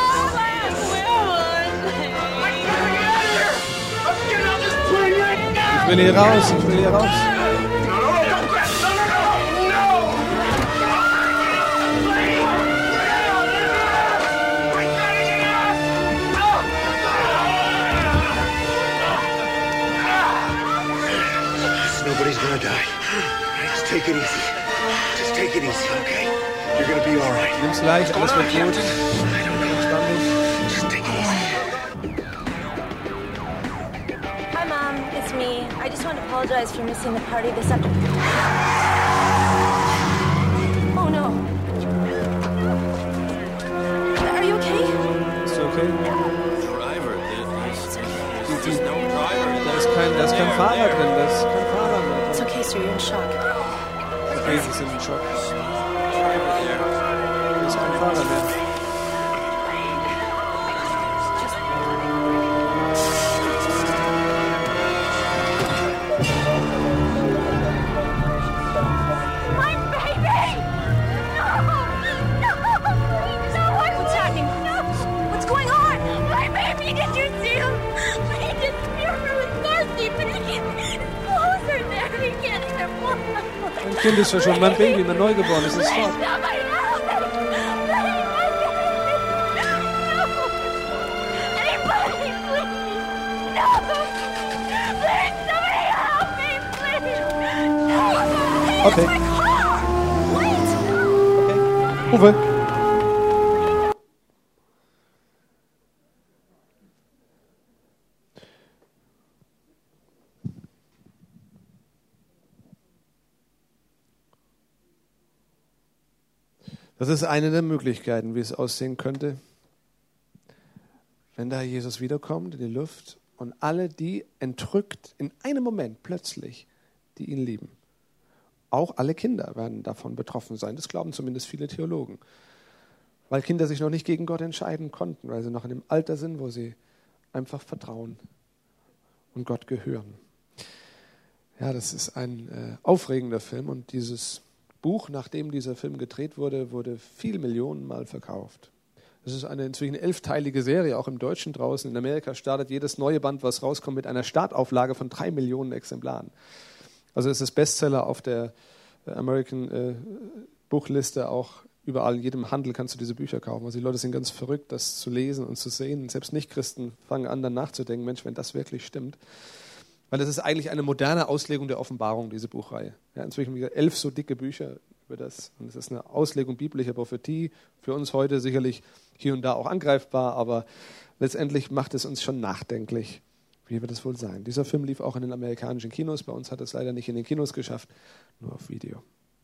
Let's get out of this plane right now. Ich will hier raus. Ich will hier raus. No, don't grab. No. Nobody's gonna die. Just take it easy. Just take it easy, okay? You're gonna be all right. Nimm's leicht, alles wird gut. Entspann dich. Just take it easy. Hi, Mom. It's me. I just want to apologize for missing the party this afternoon. Oh, no. Are you okay? Bist du okay? Driver, there's no driver. Da ist kein Fahrer drin. Da ist kein Fahrer mehr. It's okay, sir. You're in shock. Okay, sie sind im Schock. Da ist kein Fahrer mehr. My baby! No, what's happening? What's going on? My baby, did you see him? He disappeared from his car seat, but his clothes are there. He can't even walk. Mein Kind ist verschwunden. Mein Baby, mein Neugeborenes ist fort. Somebody help me! Okay. My car! Wait! Uwe. Das ist eine der Möglichkeiten, wie es aussehen könnte, wenn da Jesus wiederkommt in die Luft und alle die entrückt in einem Moment plötzlich, die ihn lieben. Auch alle Kinder werden davon betroffen sein. Das glauben zumindest viele Theologen. Weil Kinder sich noch nicht gegen Gott entscheiden konnten, weil sie noch in dem Alter sind, wo sie einfach vertrauen und Gott gehören. Ja, das ist ein aufregender Film und dieses Buch, nachdem dieser Film gedreht wurde, wurde viele Millionen Mal verkauft. Es ist eine inzwischen 11-teilige Serie, auch im Deutschen draußen. In Amerika startet jedes neue Band, was rauskommt, mit einer Startauflage von 3 Millionen Exemplaren. Also es ist Bestseller auf der American Buchliste, auch überall, in jedem Handel kannst du diese Bücher kaufen. Also die Leute sind ganz verrückt, das zu lesen und zu sehen. Selbst Nicht-Christen fangen an, dann nachzudenken, Mensch, wenn das wirklich stimmt. Weil das ist eigentlich eine moderne Auslegung der Offenbarung, diese Buchreihe. Ja, inzwischen 11 so dicke Bücher über das. Und es ist eine Auslegung biblischer Prophetie, für uns heute sicherlich hier und da auch angreifbar, aber letztendlich macht es uns schon nachdenklich, wie wird es wohl sein. Dieser Film lief auch in den amerikanischen Kinos, bei uns hat es leider nicht in den Kinos geschafft, nur auf Video.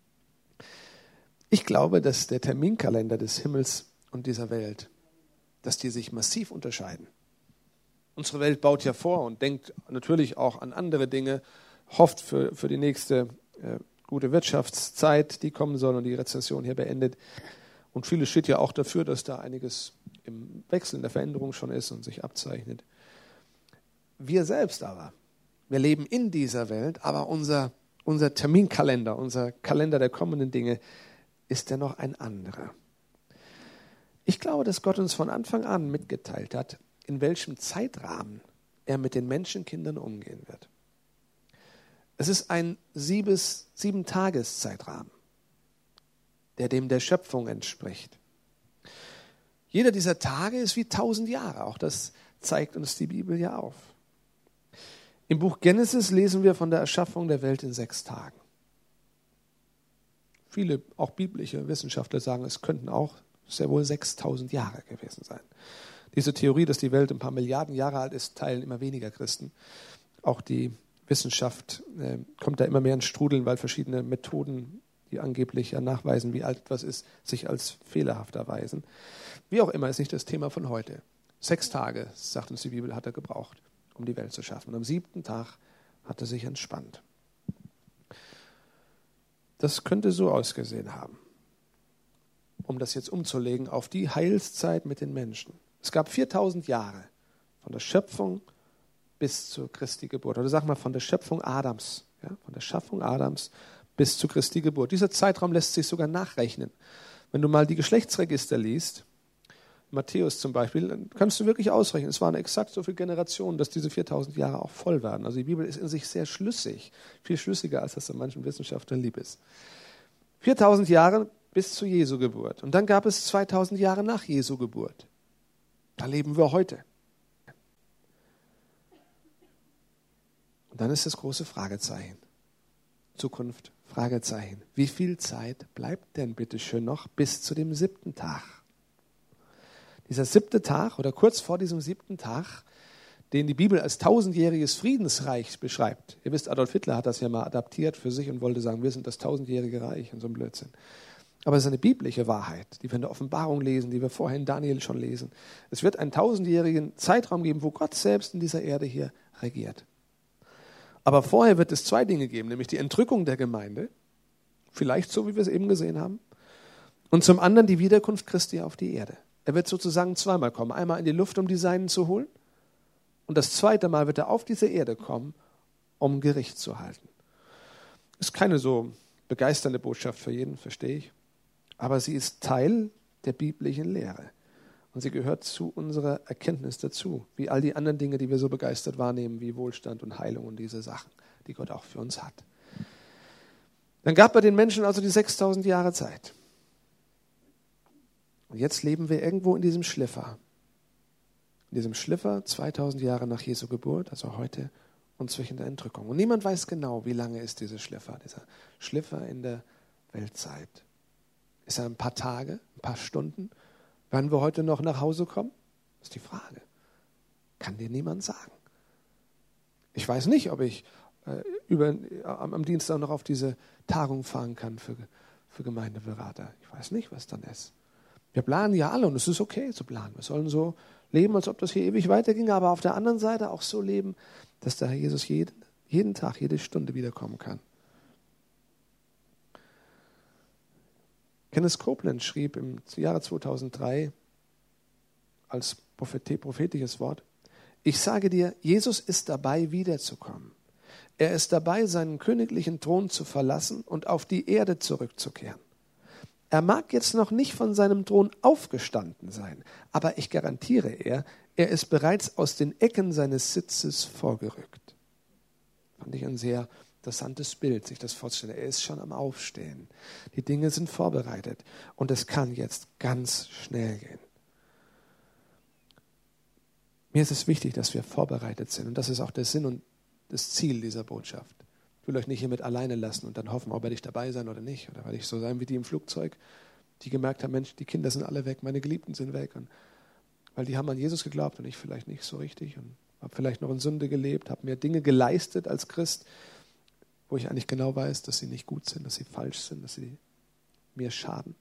Ich glaube, dass der Terminkalender des Himmels und dieser Welt, dass die sich massiv unterscheiden. Unsere Welt baut ja vor und denkt natürlich auch an andere Dinge, hofft für die nächste gute Wirtschaftszeit, die kommen soll und die Rezession hier beendet. Und vieles steht ja auch dafür, dass da einiges im Wechsel, in der Veränderung schon ist und sich abzeichnet. Wir selbst aber, wir leben in dieser Welt, aber unser Terminkalender, unser Kalender der kommenden Dinge ist dennoch ein anderer. Ich glaube, dass Gott uns von Anfang an mitgeteilt hat, in welchem Zeitrahmen er mit den Menschenkindern umgehen wird. Es ist ein 7-Tages-Zeitrahmen, der dem der Schöpfung entspricht. Jeder dieser Tage ist wie 1000 Jahre, auch das zeigt uns die Bibel ja auf. Im Buch Genesis lesen wir von der Erschaffung der Welt in 6 Tagen. Viele, auch biblische Wissenschaftler sagen, es könnten auch sehr wohl 6000 Jahre gewesen sein. Diese Theorie, dass die Welt ein paar Milliarden Jahre alt ist, teilen immer weniger Christen. Auch die Wissenschaft kommt da immer mehr in Strudeln, weil verschiedene Methoden, die angeblich ja nachweisen, wie alt etwas ist, sich als fehlerhaft erweisen. Wie auch immer, ist nicht das Thema von heute. 6 Tage, sagt uns die Bibel, hat er gebraucht, um die Welt zu schaffen. Und am 7. Tag hat er sich entspannt. Das könnte so ausgesehen haben, um das jetzt umzulegen auf die Heilszeit mit den Menschen. Es gab 4000 Jahre von der Schöpfung bis zur Christi Geburt. Oder sag mal von der Schöpfung Adams. Ja, von der Schaffung Adams bis zur Christi Geburt. Dieser Zeitraum lässt sich sogar nachrechnen. Wenn du mal die Geschlechtsregister liest, Matthäus zum Beispiel, dann kannst du wirklich ausrechnen. Es waren exakt so viele Generationen, dass diese 4000 Jahre auch voll werden. Also die Bibel ist in sich sehr schlüssig. Viel schlüssiger, als das an manchen Wissenschaftlern lieb ist. 4000 Jahre bis zu Jesu Geburt. Und dann gab es 2000 Jahre nach Jesu Geburt. Da leben wir heute. Und dann ist das große Fragezeichen. Zukunft, Fragezeichen. Wie viel Zeit bleibt denn bitte schön noch bis zu dem 7. Tag? Dieser 7. Tag oder kurz vor diesem 7. Tag, den die Bibel als 1000-jähriges Friedensreich beschreibt. Ihr wisst, Adolf Hitler hat das ja mal adaptiert für sich und wollte sagen, wir sind das 1000-jährige Reich und so ein Blödsinn. Aber es ist eine biblische Wahrheit, die wir in der Offenbarung lesen, die wir vorher in Daniel schon lesen. Es wird einen 1000-jährigen Zeitraum geben, wo Gott selbst in dieser Erde hier regiert. Aber vorher wird es 2 Dinge geben, nämlich die Entrückung der Gemeinde, vielleicht so, wie wir es eben gesehen haben, und zum anderen die Wiederkunft Christi auf die Erde. Er wird sozusagen zweimal kommen. Einmal in die Luft, um die Seinen zu holen. Und das zweite Mal wird er auf diese Erde kommen, um Gericht zu halten. Ist keine so begeisternde Botschaft für jeden, verstehe ich. Aber sie ist Teil der biblischen Lehre. Und sie gehört zu unserer Erkenntnis dazu. Wie all die anderen Dinge, die wir so begeistert wahrnehmen, wie Wohlstand und Heilung und diese Sachen, die Gott auch für uns hat. Dann gab er den Menschen also die 6000 Jahre Zeit. Und jetzt leben wir irgendwo in diesem Schliffer. In diesem Schliffer 2000 Jahre nach Jesu Geburt, also heute und zwischen der Entrückung. Und niemand weiß genau, wie lange ist dieser Schliffer in der Weltzeit. Ist er ein paar Tage, ein paar Stunden? Werden wir heute noch nach Hause kommen? Das ist die Frage. Kann dir niemand sagen. Ich weiß nicht, ob ich am Dienstag noch auf diese Tagung fahren kann für Gemeindeberater. Ich weiß nicht, was dann ist. Wir planen ja alle und es ist okay zu planen. Wir sollen so leben, als ob das hier ewig weiterginge, aber auf der anderen Seite auch so leben, dass der Herr Jesus jeden Tag, jede Stunde wiederkommen kann. Kenneth Copeland schrieb im Jahre 2003 als prophetisches Wort: Ich sage dir, Jesus ist dabei, wiederzukommen. Er ist dabei, seinen königlichen Thron zu verlassen und auf die Erde zurückzukehren. Er mag jetzt noch nicht von seinem Thron aufgestanden sein, aber ich garantiere er ist bereits aus den Ecken seines Sitzes vorgerückt. Fand ich ein sehr interessantes Bild, sich das vorzustellen. Er ist schon am Aufstehen. Die Dinge sind vorbereitet und es kann jetzt ganz schnell gehen. Mir ist es wichtig, dass wir vorbereitet sind und das ist auch der Sinn und das Ziel dieser Botschaft. Ich will euch nicht hiermit alleine lassen und dann hoffen, ob werde ich dabei sein oder nicht. Oder werde ich so sein wie die im Flugzeug, die gemerkt haben, Mensch, die Kinder sind alle weg, meine Geliebten sind weg. Und weil die haben an Jesus geglaubt und ich vielleicht nicht so richtig. Und habe vielleicht noch in Sünde gelebt, habe mir Dinge geleistet als Christ, wo ich eigentlich genau weiß, dass sie nicht gut sind, dass sie falsch sind, dass sie mir schaden.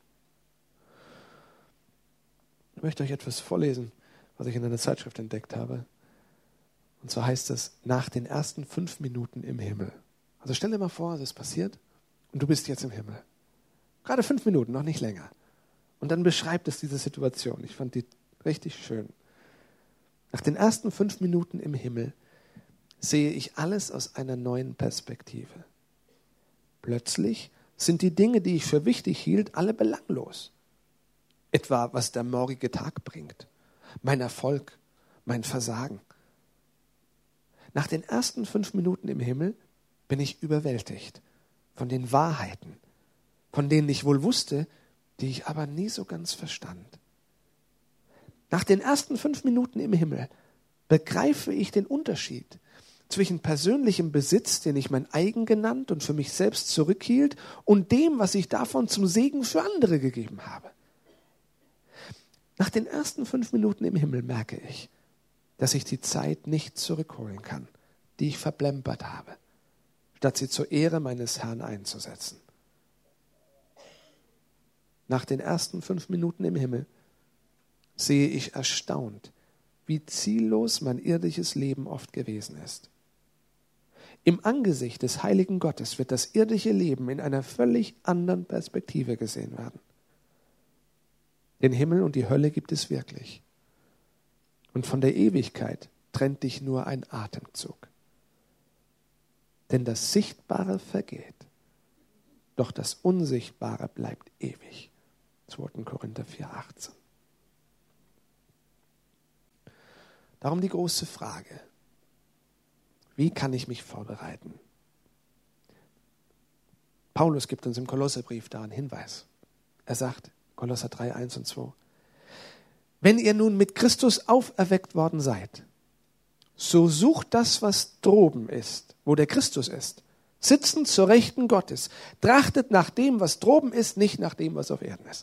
Ich möchte euch etwas vorlesen, was ich in einer Zeitschrift entdeckt habe. Und zwar heißt es, nach den ersten 5 Minuten im Himmel. Also stell dir mal vor, es ist passiert und du bist jetzt im Himmel. Gerade 5 Minuten, noch nicht länger. Und dann beschreibt es diese Situation. Ich fand die richtig schön. Nach den ersten 5 Minuten im Himmel sehe ich alles aus einer neuen Perspektive. Plötzlich sind die Dinge, die ich für wichtig hielt, alle belanglos. Etwa, was der morgige Tag bringt. Mein Erfolg, mein Versagen. Nach den ersten 5 Minuten im Himmel bin ich überwältigt von den Wahrheiten, von denen ich wohl wusste, die ich aber nie so ganz verstand. Nach den ersten 5 Minuten im Himmel begreife ich den Unterschied zwischen persönlichem Besitz, den ich mein eigen genannt und für mich selbst zurückhielt, und dem, was ich davon zum Segen für andere gegeben habe. Nach den ersten 5 Minuten im Himmel merke ich, dass ich die Zeit nicht zurückholen kann, die ich verplempert habe, statt sie zur Ehre meines Herrn einzusetzen. Nach den ersten 5 Minuten im Himmel sehe ich erstaunt, wie ziellos mein irdisches Leben oft gewesen ist. Im Angesicht des heiligen Gottes wird das irdische Leben in einer völlig anderen Perspektive gesehen werden. Den Himmel und die Hölle gibt es wirklich. Und von der Ewigkeit trennt dich nur ein Atemzug. Denn das Sichtbare vergeht, doch das Unsichtbare bleibt ewig. 2. Korinther 4,18. Darum die große Frage: Wie kann ich mich vorbereiten? Paulus gibt uns im Kolosserbrief da einen Hinweis. Er sagt, Kolosser 3, 1 und 2, wenn ihr nun mit Christus auferweckt worden seid, so sucht das, was droben ist, wo der Christus ist, sitzend zur Rechten Gottes. Trachtet nach dem, was droben ist, nicht nach dem, was auf Erden ist.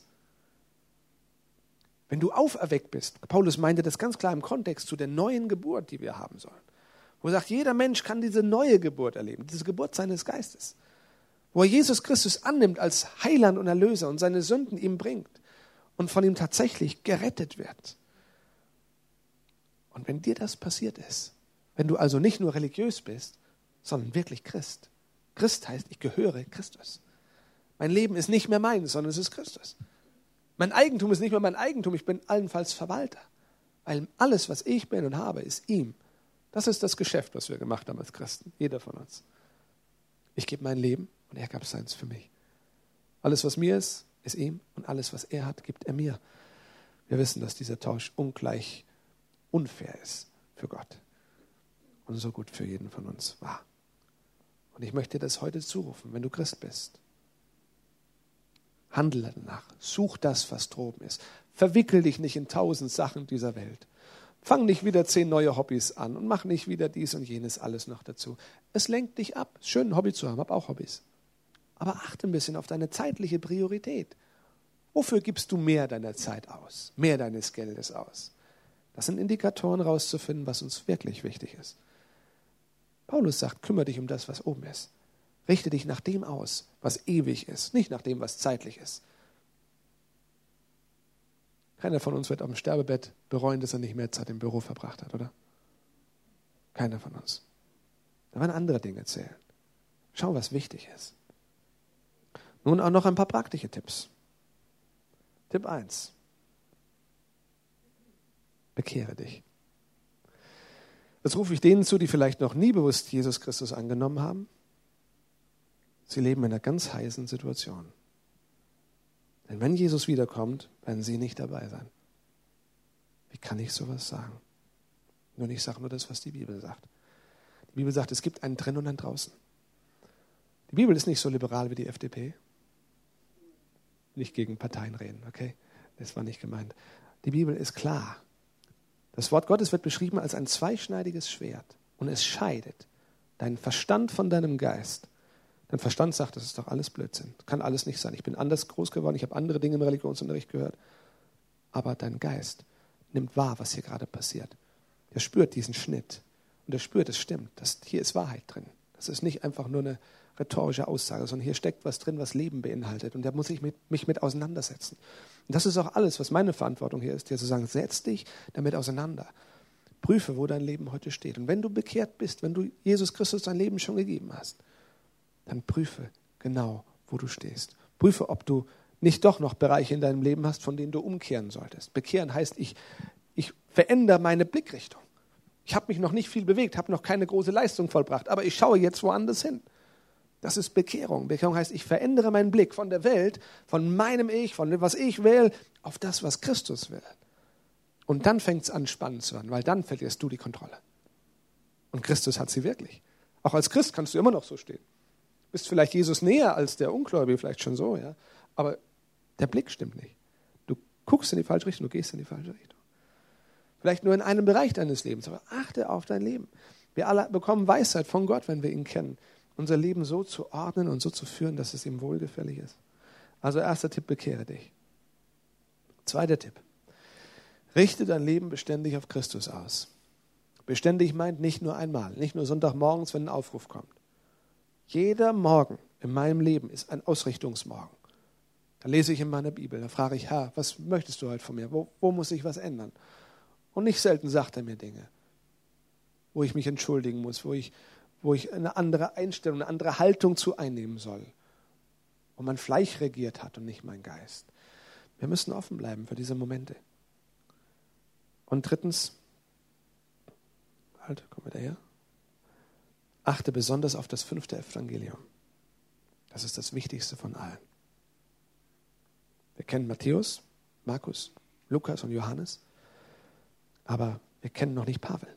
Wenn du auferweckt bist, Paulus meinte das ganz klar im Kontext zu der neuen Geburt, die wir haben sollen, wo er sagt, jeder Mensch kann diese neue Geburt erleben, diese Geburt seines Geistes, wo er Jesus Christus annimmt als Heiland und Erlöser und seine Sünden ihm bringt und von ihm tatsächlich gerettet wird. Und wenn dir das passiert ist, wenn du also nicht nur religiös bist, sondern wirklich Christ. Christ heißt, ich gehöre Christus. Mein Leben ist nicht mehr meins, sondern es ist Christus. Mein Eigentum ist nicht mehr mein Eigentum, ich bin allenfalls Verwalter. Weil alles, was ich bin und habe, ist ihm. Das ist das Geschäft, was wir gemacht haben als Christen, jeder von uns. Ich gebe mein Leben und er gab seins für mich. Alles, was mir ist, ist ihm und alles, was er hat, gibt er mir. Wir wissen, dass dieser Tausch ungleich unfair ist für Gott und so gut für jeden von uns war. Und ich möchte dir das heute zurufen, wenn du Christ bist. Handle danach, such das, was droben ist. Verwickel dich nicht in 1000 Sachen dieser Welt. Fang nicht wieder 10 neue Hobbys an und mach nicht wieder dies und jenes alles noch dazu. Es lenkt dich ab. Es ist schön, ein Hobby zu haben, hab auch Hobbys. Aber achte ein bisschen auf deine zeitliche Priorität. Wofür gibst du mehr deiner Zeit aus, mehr deines Geldes aus? Das sind Indikatoren rauszufinden, was uns wirklich wichtig ist. Paulus sagt, kümmere dich um das, was oben ist. Richte dich nach dem aus, was ewig ist, nicht nach dem, was zeitlich ist. Keiner von uns wird auf dem Sterbebett bereuen, dass er nicht mehr Zeit im Büro verbracht hat, oder? Keiner von uns. Da werden andere Dinge zählen. Schau, was wichtig ist. Nun auch noch ein paar praktische Tipps. Tipp 1. Bekehre dich. Das rufe ich denen zu, die vielleicht noch nie bewusst Jesus Christus angenommen haben. Sie leben in einer ganz heißen Situation. Denn wenn Jesus wiederkommt, werden sie nicht dabei sein. Wie kann ich sowas sagen? Nur ich sage nur das, was die Bibel sagt. Die Bibel sagt, es gibt ein Drin und ein Draußen. Die Bibel ist nicht so liberal wie die FDP. Nicht gegen Parteien reden, okay? Das war nicht gemeint. Die Bibel ist klar. Das Wort Gottes wird beschrieben als ein zweischneidiges Schwert. Und es scheidet deinen Verstand von deinem Geist. Dein Verstand sagt, das ist doch alles Blödsinn. Das kann alles nicht sein. Ich bin anders groß geworden, ich habe andere Dinge im Religionsunterricht gehört. Aber dein Geist nimmt wahr, was hier gerade passiert. Er spürt diesen Schnitt. Und er spürt, es stimmt. Hier ist Wahrheit drin. Das ist nicht einfach nur eine rhetorische Aussage, sondern hier steckt was drin, was Leben beinhaltet. Und da muss ich mich mit auseinandersetzen. Und das ist auch alles, was meine Verantwortung hier ist, dir zu sagen, setz dich damit auseinander. Prüfe, wo dein Leben heute steht. Und wenn du bekehrt bist, wenn du Jesus Christus dein Leben schon gegeben hast, dann prüfe genau, wo du stehst. Prüfe, ob du nicht doch noch Bereiche in deinem Leben hast, von denen du umkehren solltest. Bekehren heißt, ich verändere meine Blickrichtung. Ich habe mich noch nicht viel bewegt, habe noch keine große Leistung vollbracht, aber ich schaue jetzt woanders hin. Das ist Bekehrung. Bekehrung heißt, ich verändere meinen Blick von der Welt, von meinem Ich, von dem, was ich will, auf das, was Christus will. Und dann fängt es an, spannend zu werden, weil dann verlierst du die Kontrolle. Und Christus hat sie wirklich. Auch als Christ kannst du immer noch so stehen. Bist vielleicht Jesus näher als der Ungläubige, vielleicht schon so, ja. Aber der Blick stimmt nicht. Du guckst in die falsche Richtung, du gehst in die falsche Richtung. Vielleicht nur in einem Bereich deines Lebens, aber achte auf dein Leben. Wir alle bekommen Weisheit von Gott, wenn wir ihn kennen. Unser Leben so zu ordnen und so zu führen, dass es ihm wohlgefällig ist. Also erster Tipp, bekehre dich. Zweiter Tipp, richte dein Leben beständig auf Christus aus. Beständig meint nicht nur einmal, nicht nur Sonntagmorgens, wenn ein Aufruf kommt. Jeder Morgen in meinem Leben ist ein Ausrichtungsmorgen. Da lese ich in meiner Bibel, da frage ich, Herr, was möchtest du heute von mir? Wo muss ich was ändern? Und nicht selten sagt er mir Dinge, wo ich mich entschuldigen muss, wo ich eine andere Einstellung, eine andere Haltung zu einnehmen soll. Und mein Fleisch regiert hat und nicht mein Geist. Wir müssen offen bleiben für diese Momente. Und drittens, komm wieder her. Achte besonders auf das 5. Evangelium. Das ist das Wichtigste von allen. Wir kennen Matthäus, Markus, Lukas und Johannes, aber wir kennen noch nicht Pavel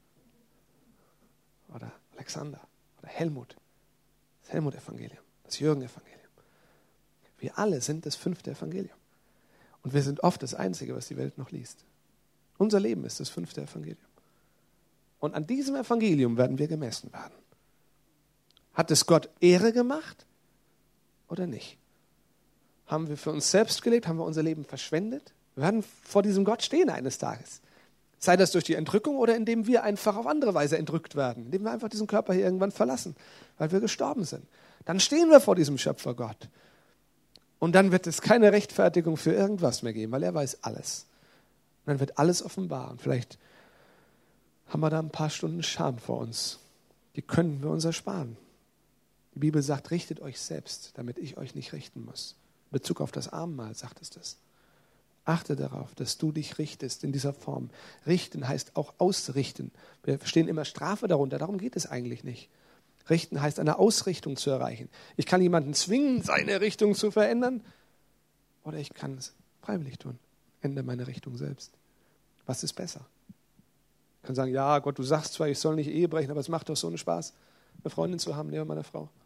oder Alexander oder Helmut. Das Helmut-Evangelium, das Jürgen-Evangelium. Wir alle sind das 5. Evangelium. Und wir sind oft das Einzige, was die Welt noch liest. Unser Leben ist das 5. Evangelium. Und an diesem Evangelium werden wir gemessen werden. Hat es Gott Ehre gemacht oder nicht? Haben wir für uns selbst gelebt? Haben wir unser Leben verschwendet? Wir werden vor diesem Gott stehen eines Tages. Sei das durch die Entrückung oder indem wir einfach auf andere Weise entrückt werden. Indem wir einfach diesen Körper hier irgendwann verlassen, weil wir gestorben sind. Dann stehen wir vor diesem Schöpfer Gott. Und dann wird es keine Rechtfertigung für irgendwas mehr geben, weil er weiß alles. Und dann wird alles offenbar. Und vielleicht haben wir da ein paar Stunden Scham vor uns. Die können wir uns ersparen. Die Bibel sagt, richtet euch selbst, damit ich euch nicht richten muss. In Bezug auf das Abendmahl sagt es das. Achte darauf, dass du dich richtest in dieser Form. Richten heißt auch ausrichten. Wir verstehen immer Strafe darunter, darum geht es eigentlich nicht. Richten heißt, eine Ausrichtung zu erreichen. Ich kann jemanden zwingen, seine Richtung zu verändern, oder ich kann es freiwillig tun. Ändere meine Richtung selbst. Was ist besser? Ich kann sagen, ja Gott, du sagst zwar, ich soll nicht Ehe brechen, aber es macht doch so einen Spaß, eine Freundin zu haben, neben meiner Frau.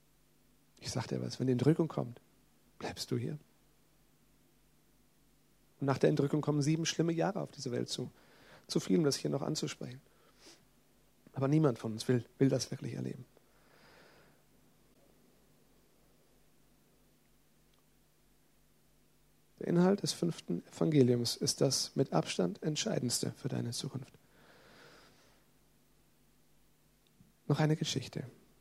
Ich sage dir was, wenn die Entrückung kommt, bleibst du hier. Und nach der Entrückung kommen 7 schlimme Jahre auf diese Welt zu. Zu viel, um das hier noch anzusprechen. Aber niemand von uns will das wirklich erleben. Der Inhalt des 5. Evangeliums ist das mit Abstand Entscheidendste für deine Zukunft. Noch eine Geschichte.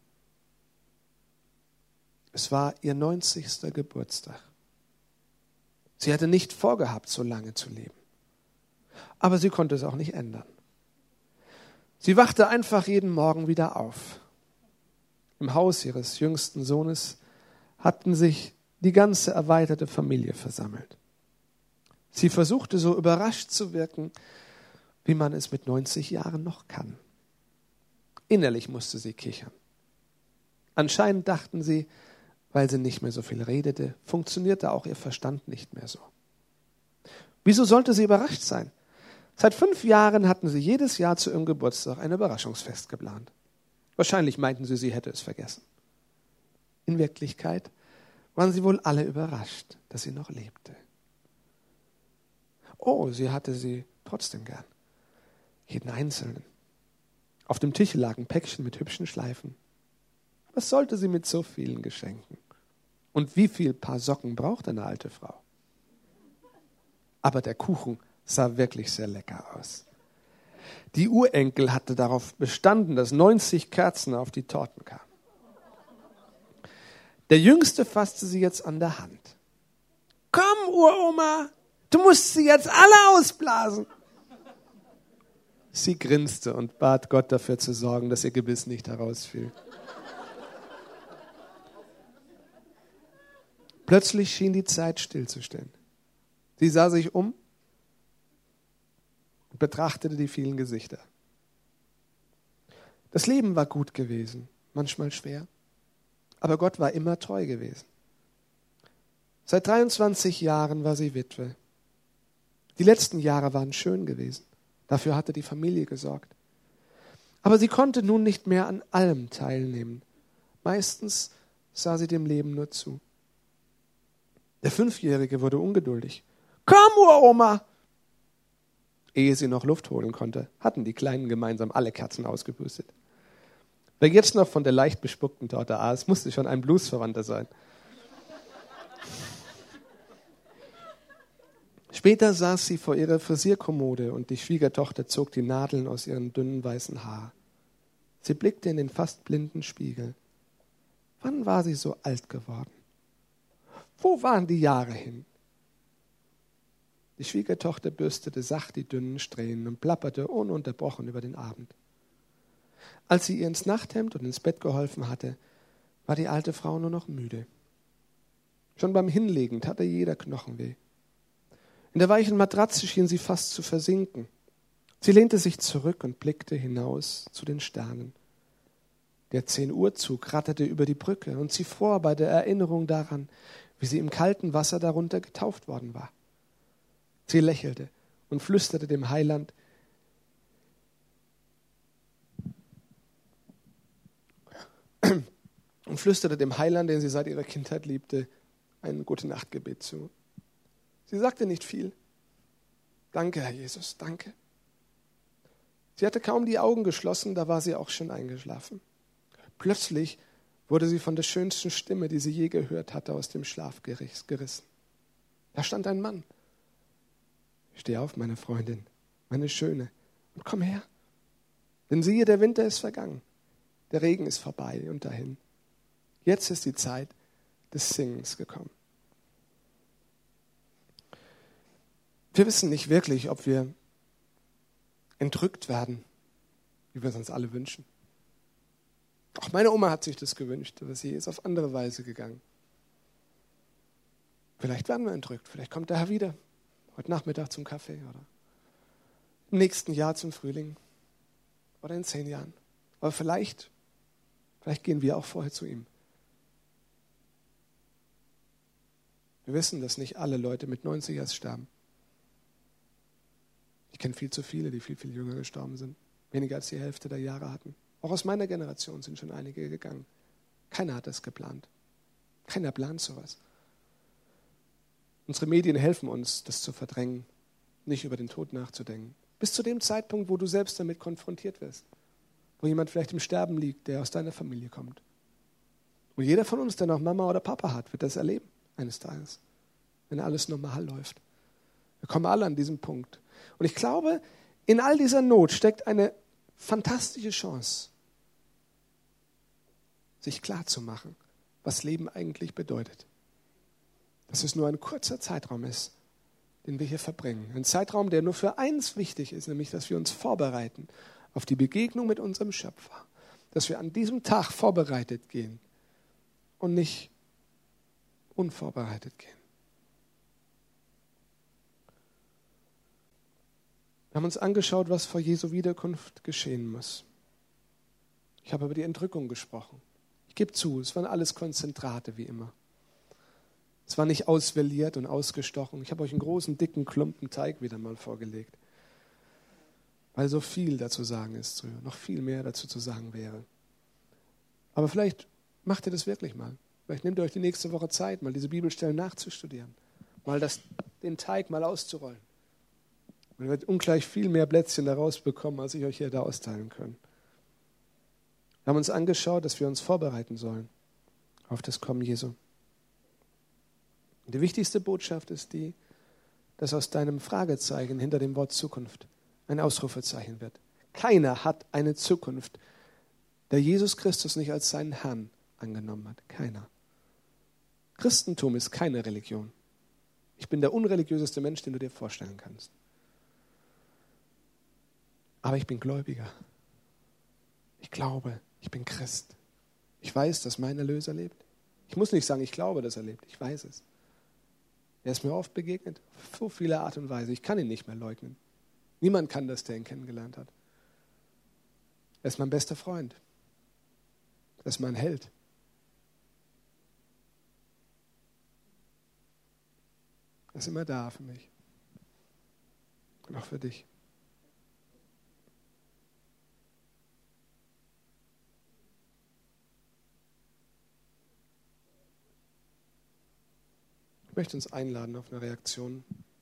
Es war ihr 90. Geburtstag. Sie hatte nicht vorgehabt, so lange zu leben. Aber sie konnte es auch nicht ändern. Sie wachte einfach jeden Morgen wieder auf. Im Haus ihres jüngsten Sohnes hatten sich die ganze erweiterte Familie versammelt. Sie versuchte so überrascht zu wirken, wie man es mit 90 Jahren noch kann. Innerlich musste sie kichern. Anscheinend dachten sie, weil sie nicht mehr so viel redete, funktionierte auch ihr Verstand nicht mehr so. Wieso sollte sie überrascht sein? Seit 5 Jahren hatten sie jedes Jahr zu ihrem Geburtstag ein Überraschungsfest geplant. Wahrscheinlich meinten sie, sie hätte es vergessen. In Wirklichkeit waren sie wohl alle überrascht, dass sie noch lebte. Oh, sie hatte sie trotzdem gern. Jeden einzelnen. Auf dem Tisch lag ein Päckchen mit hübschen Schleifen. Was sollte sie mit so vielen Geschenken? Und wie viel Paar Socken braucht eine alte Frau? Aber der Kuchen sah wirklich sehr lecker aus. Die Urenkel hatte darauf bestanden, dass 90 Kerzen auf die Torten kamen. Der Jüngste fasste sie jetzt an der Hand. Komm, Uroma, du musst sie jetzt alle ausblasen. Sie grinste und bat Gott dafür zu sorgen, dass ihr Gebiss nicht herausfiel. Plötzlich schien die Zeit stillzustehen. Sie sah sich um und betrachtete die vielen Gesichter. Das Leben war gut gewesen, manchmal schwer, aber Gott war immer treu gewesen. Seit 23 Jahren war sie Witwe. Die letzten Jahre waren schön gewesen. Dafür hatte die Familie gesorgt. Aber sie konnte nun nicht mehr an allem teilnehmen. Meistens sah sie dem Leben nur zu. Der 5-Jährige wurde ungeduldig. Komm, Uroma! Ehe sie noch Luft holen konnte, hatten die Kleinen gemeinsam alle Kerzen ausgepustet. Wer jetzt noch von der leicht bespuckten Torte aß, musste schon ein Bluesverwandter sein. Später saß sie vor ihrer Frisierkommode und die Schwiegertochter zog die Nadeln aus ihren dünnen weißen Haaren. Sie blickte in den fast blinden Spiegel. Wann war sie so alt geworden? Wo waren die Jahre hin? Die Schwiegertochter bürstete sacht die dünnen Strähnen und plapperte ununterbrochen über den Abend. Als sie ihr ins Nachthemd und ins Bett geholfen hatte, war die alte Frau nur noch müde. Schon beim Hinlegen tat ihr jeder Knochen weh. In der weichen Matratze schien sie fast zu versinken. Sie lehnte sich zurück und blickte hinaus zu den Sternen. Der 10-Uhr-Zug ratterte über die Brücke und sie fror bei der Erinnerung daran, wie sie im kalten Wasser darunter getauft worden war. Sie lächelte und flüsterte dem Heiland, den sie seit ihrer Kindheit liebte, ein Gute-Nacht-Gebet zu. Sie sagte nicht viel. Danke, Herr Jesus, danke. Sie hatte kaum die Augen geschlossen, da war sie auch schon eingeschlafen. Plötzlich wurde sie von der schönsten Stimme, die sie je gehört hatte, aus dem Schlaf gerissen. Da stand ein Mann. Steh auf, meine Freundin, meine Schöne, und komm her. Denn siehe, der Winter ist vergangen, der Regen ist vorbei und dahin. Jetzt ist die Zeit des Singens gekommen. Wir wissen nicht wirklich, ob wir entrückt werden, wie wir es uns alle wünschen. Auch meine Oma hat sich das gewünscht, aber sie ist auf andere Weise gegangen. Vielleicht werden wir entrückt, vielleicht kommt der Herr wieder, heute Nachmittag zum Kaffee oder im nächsten Jahr zum Frühling oder in 10 Jahren. Aber vielleicht gehen wir auch vorher zu ihm. Wir wissen, dass nicht alle Leute mit 90 erst sterben. Ich kenne viel zu viele, die viel, viel jünger gestorben sind. Weniger als die Hälfte der Jahre hatten. Auch aus meiner Generation sind schon einige gegangen. Keiner hat das geplant. Keiner plant sowas. Unsere Medien helfen uns, das zu verdrängen, nicht über den Tod nachzudenken. Bis zu dem Zeitpunkt, wo du selbst damit konfrontiert wirst. Wo jemand vielleicht im Sterben liegt, der aus deiner Familie kommt. Und jeder von uns, der noch Mama oder Papa hat, wird das erleben eines Tages, wenn alles normal läuft. Wir kommen alle an diesen Punkt. Und ich glaube, in all dieser Not steckt eine fantastische Chance, sich klarzumachen, was Leben eigentlich bedeutet. Dass es nur ein kurzer Zeitraum ist, den wir hier verbringen. Ein Zeitraum, der nur für eins wichtig ist, nämlich, dass wir uns vorbereiten auf die Begegnung mit unserem Schöpfer. Dass wir an diesem Tag vorbereitet gehen und nicht unvorbereitet gehen. Wir haben uns angeschaut, was vor Jesu Wiederkunft geschehen muss. Ich habe über die Entrückung gesprochen. Ich gebe zu, es waren alles Konzentrate wie immer. Es war nicht ausveliert und ausgestochen. Ich habe euch einen großen, dicken Klumpen Teig wieder mal vorgelegt. Weil so viel dazu sagen ist, noch viel mehr dazu zu sagen wäre. Aber vielleicht macht ihr das wirklich mal. Vielleicht nehmt ihr euch die nächste Woche Zeit, mal diese Bibelstellen nachzustudieren. Mal den Teig mal auszurollen. Und ihr werdet ungleich viel mehr Plätzchen daraus bekommen, als ich euch hier da austeilen kann. Wir haben uns angeschaut, dass wir uns vorbereiten sollen auf das Kommen Jesu. Und die wichtigste Botschaft ist die, dass aus deinem Fragezeichen hinter dem Wort Zukunft ein Ausrufezeichen wird. Keiner hat eine Zukunft, der Jesus Christus nicht als seinen Herrn angenommen hat. Keiner. Christentum ist keine Religion. Ich bin der unreligiöseste Mensch, den du dir vorstellen kannst. Aber ich bin Gläubiger. Ich glaube, ich bin Christ. Ich weiß, dass mein Erlöser lebt. Ich muss nicht sagen, ich glaube, dass er lebt. Ich weiß es. Er ist mir oft begegnet, auf so viele Art und Weise. Ich kann ihn nicht mehr leugnen. Niemand kann das, der ihn kennengelernt hat. Er ist mein bester Freund. Er ist mein Held. Er ist immer da für mich. Und auch für dich. Ich möchte uns einladen auf eine Reaktion.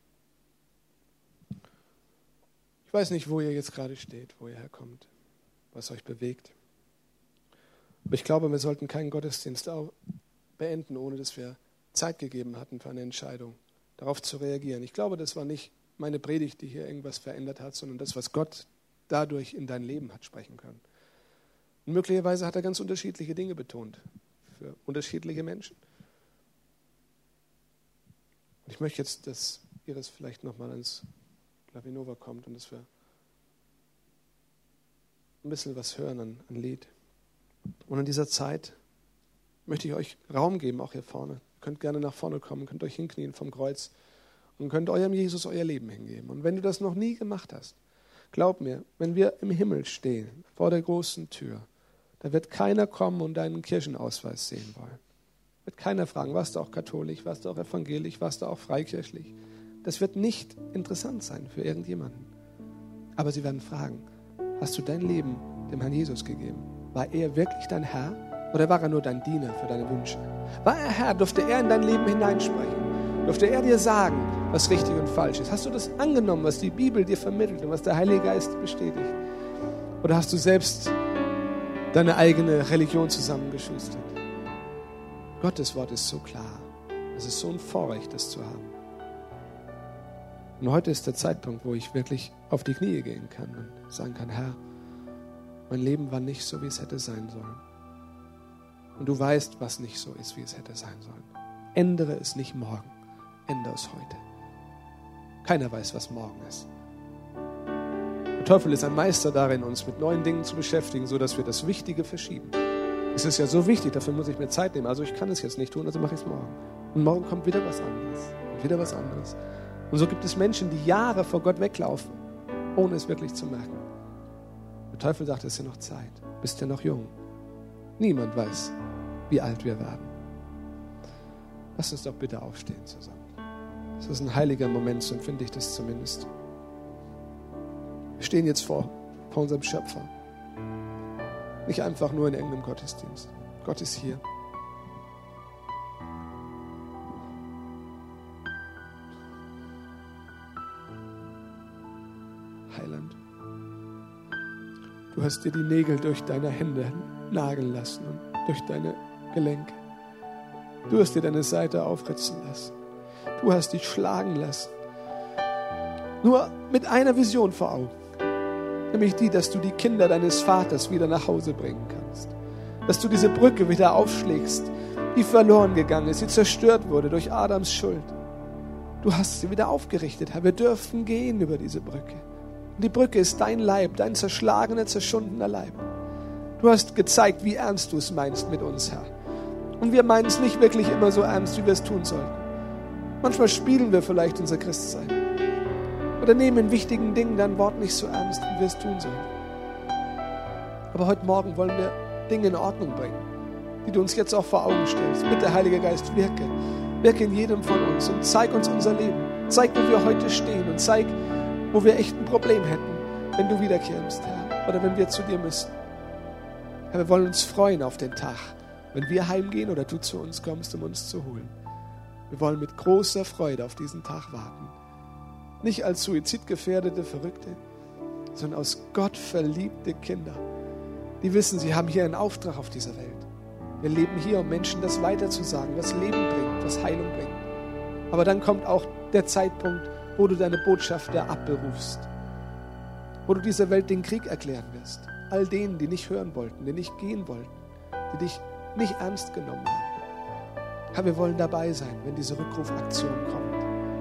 Ich weiß nicht, wo ihr jetzt gerade steht, wo ihr herkommt, was euch bewegt. Aber ich glaube, wir sollten keinen Gottesdienst beenden, ohne dass wir Zeit gegeben hatten für eine Entscheidung, darauf zu reagieren. Ich glaube, das war nicht meine Predigt, die hier irgendwas verändert hat, sondern das, was Gott dadurch in dein Leben hat sprechen können. Und möglicherweise hat er ganz unterschiedliche Dinge betont für unterschiedliche Menschen. Und ich möchte jetzt, dass Iris vielleicht nochmal ans Klavinova kommt und dass wir ein bisschen was hören an Lied. Und in dieser Zeit möchte ich euch Raum geben, auch hier vorne. Ihr könnt gerne nach vorne kommen, könnt euch hinknien vom Kreuz und könnt eurem Jesus euer Leben hingeben. Und wenn du das noch nie gemacht hast, glaub mir, wenn wir im Himmel stehen, vor der großen Tür, da wird keiner kommen und deinen Kirchenausweis sehen wollen. Wird keiner fragen, warst du auch katholisch, warst du auch evangelisch, warst du auch freikirchlich. Das wird nicht interessant sein für irgendjemanden. Aber sie werden fragen, hast du dein Leben dem Herrn Jesus gegeben? War er wirklich dein Herr oder war er nur dein Diener für deine Wünsche? War er Herr? Durfte er in dein Leben hineinsprechen? Durfte er dir sagen, was richtig und falsch ist? Hast du das angenommen, was die Bibel dir vermittelt und was der Heilige Geist bestätigt? Oder hast du selbst deine eigene Religion zusammengeschustert? Gottes Wort ist so klar. Es ist so ein Vorrecht, das zu haben. Und heute ist der Zeitpunkt, wo ich wirklich auf die Knie gehen kann und sagen kann, Herr, mein Leben war nicht so, wie es hätte sein sollen. Und du weißt, was nicht so ist, wie es hätte sein sollen. Ändere es nicht morgen, ändere es heute. Keiner weiß, was morgen ist. Der Teufel ist ein Meister darin, uns mit neuen Dingen zu beschäftigen, sodass wir das Wichtige verschieben. Es ist ja so wichtig, dafür muss ich mir Zeit nehmen. Also ich kann es jetzt nicht tun, also mache ich es morgen. Und morgen kommt wieder was anderes und wieder was anderes. Und so gibt es Menschen, die Jahre vor Gott weglaufen, ohne es wirklich zu merken. Der Teufel sagt, es ist ja noch Zeit, bist ja noch jung. Niemand weiß, wie alt wir werden. Lass uns doch bitte aufstehen zusammen. Das ist ein heiliger Moment, so empfinde ich das zumindest. Wir stehen jetzt vor unserem Schöpfer. Nicht einfach nur in irgendeinem Gottesdienst. Gott ist hier. Heiland. Du hast dir die Nägel durch deine Hände nageln lassen und durch deine Gelenke. Du hast dir deine Seite aufritzen lassen. Du hast dich schlagen lassen. Nur mit einer Vision vor Augen. Nämlich die, dass du die Kinder deines Vaters wieder nach Hause bringen kannst. Dass du diese Brücke wieder aufschlägst, die verloren gegangen ist, die zerstört wurde durch Adams Schuld. Du hast sie wieder aufgerichtet, Herr. Wir dürfen gehen über diese Brücke. Und die Brücke ist dein Leib, dein zerschlagener, zerschundener Leib. Du hast gezeigt, wie ernst du es meinst mit uns, Herr. Und wir meinen es nicht wirklich immer so ernst, wie wir es tun sollten. Manchmal spielen wir vielleicht unser Christsein. Oder nehmen in wichtigen Dingen dein Wort nicht so ernst, wie wir es tun sollen. Aber heute Morgen wollen wir Dinge in Ordnung bringen, die du uns jetzt auch vor Augen stellst. Bitte, Heiliger Geist, wirke. Wirke in jedem von uns und zeig uns unser Leben. Zeig, wo wir heute stehen und zeig, wo wir echt ein Problem hätten, wenn du wiederkehrst, Herr, oder wenn wir zu dir müssen. Herr, wir wollen uns freuen auf den Tag, wenn wir heimgehen oder du zu uns kommst, um uns zu holen. Wir wollen mit großer Freude auf diesen Tag warten. Nicht als suizidgefährdete Verrückte, sondern als Gott verliebte Kinder, die wissen, sie haben hier einen Auftrag auf dieser Welt. Wir leben hier, um Menschen das weiterzusagen, was Leben bringt, was Heilung bringt. Aber dann kommt auch der Zeitpunkt, wo du deine Botschafter abberufst. Wo du dieser Welt den Krieg erklären wirst. All denen, die nicht hören wollten, die nicht gehen wollten, die dich nicht ernst genommen haben. Herr, wir wollen dabei sein, wenn diese Rückrufaktion kommt.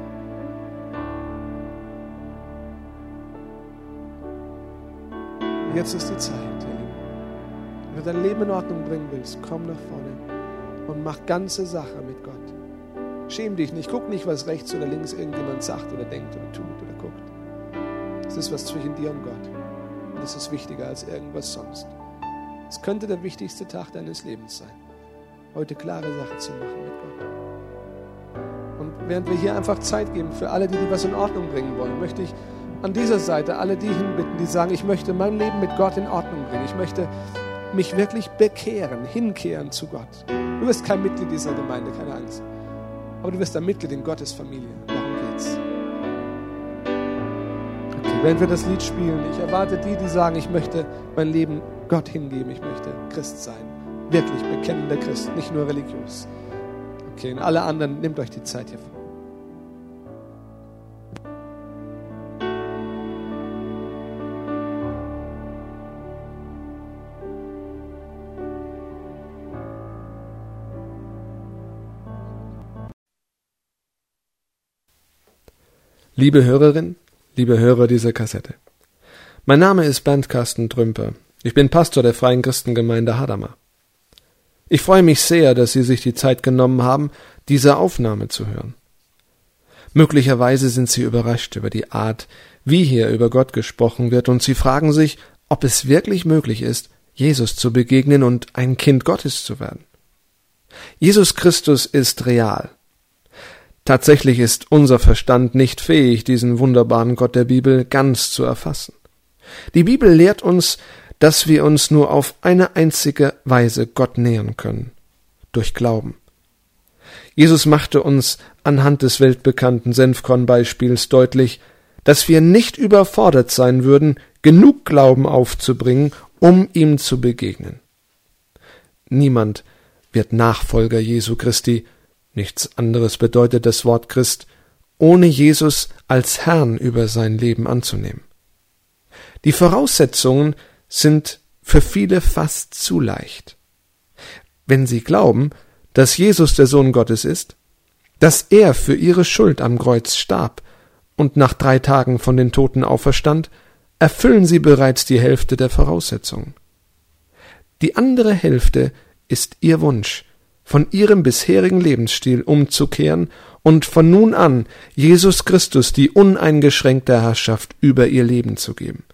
Jetzt ist die Zeit, ihr Lieben. Wenn du dein Leben in Ordnung bringen willst, komm nach vorne und mach ganze Sache mit Gott. Schäm dich nicht, guck nicht, was rechts oder links irgendjemand sagt oder denkt oder tut oder guckt. Es ist was zwischen dir und Gott. Und das ist wichtiger als irgendwas sonst. Es könnte der wichtigste Tag deines Lebens sein, heute klare Sache zu machen mit Gott. Und während wir hier einfach Zeit geben für alle, die was in Ordnung bringen wollen, möchte ich an dieser Seite alle die hinbitten, die sagen, ich möchte mein Leben mit Gott in Ordnung bringen. Ich möchte mich wirklich bekehren, hinkehren zu Gott. Du wirst kein Mitglied dieser Gemeinde, keine Angst. Aber du wirst ein Mitglied in Gottes Familie. Darum geht's. Okay, während wir das Lied spielen, ich erwarte die sagen, ich möchte mein Leben Gott hingeben. Ich möchte Christ sein. Wirklich bekennender Christ, nicht nur religiös. Okay, und alle anderen, nehmt euch die Zeit hierfür. Liebe Hörerin, liebe Hörer dieser Kassette. Mein Name ist Bernd Carsten Trümper. Ich bin Pastor der Freien Christengemeinde Hadamar. Ich freue mich sehr, dass Sie sich die Zeit genommen haben, diese Aufnahme zu hören. Möglicherweise sind Sie überrascht über die Art, wie hier über Gott gesprochen wird, und Sie fragen sich, ob es wirklich möglich ist, Jesus zu begegnen und ein Kind Gottes zu werden. Jesus Christus ist real. Tatsächlich ist unser Verstand nicht fähig, diesen wunderbaren Gott der Bibel ganz zu erfassen. Die Bibel lehrt uns, dass wir uns nur auf eine einzige Weise Gott nähern können, durch Glauben. Jesus machte uns anhand des weltbekannten Senfkornbeispiels deutlich, dass wir nicht überfordert sein würden, genug Glauben aufzubringen, um ihm zu begegnen. Niemand wird Nachfolger Jesu Christi, nichts anderes bedeutet das Wort Christ, ohne Jesus als Herrn über sein Leben anzunehmen. Die Voraussetzungen sind für viele fast zu leicht. Wenn sie glauben, dass Jesus der Sohn Gottes ist, dass er für ihre Schuld am Kreuz starb und nach 3 Tagen von den Toten auferstand, erfüllen sie bereits die Hälfte der Voraussetzungen. Die andere Hälfte ist ihr Wunsch, von ihrem bisherigen Lebensstil umzukehren und von nun an Jesus Christus die uneingeschränkte Herrschaft über ihr Leben zu geben.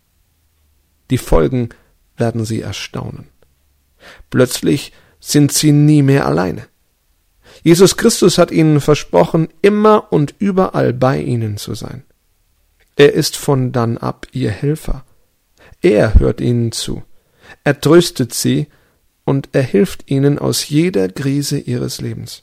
Die Folgen werden sie erstaunen. Plötzlich sind sie nie mehr alleine. Jesus Christus hat ihnen versprochen, immer und überall bei ihnen zu sein. Er ist von dann ab ihr Helfer. Er hört ihnen zu. Er tröstet sie und er hilft ihnen aus jeder Krise ihres Lebens.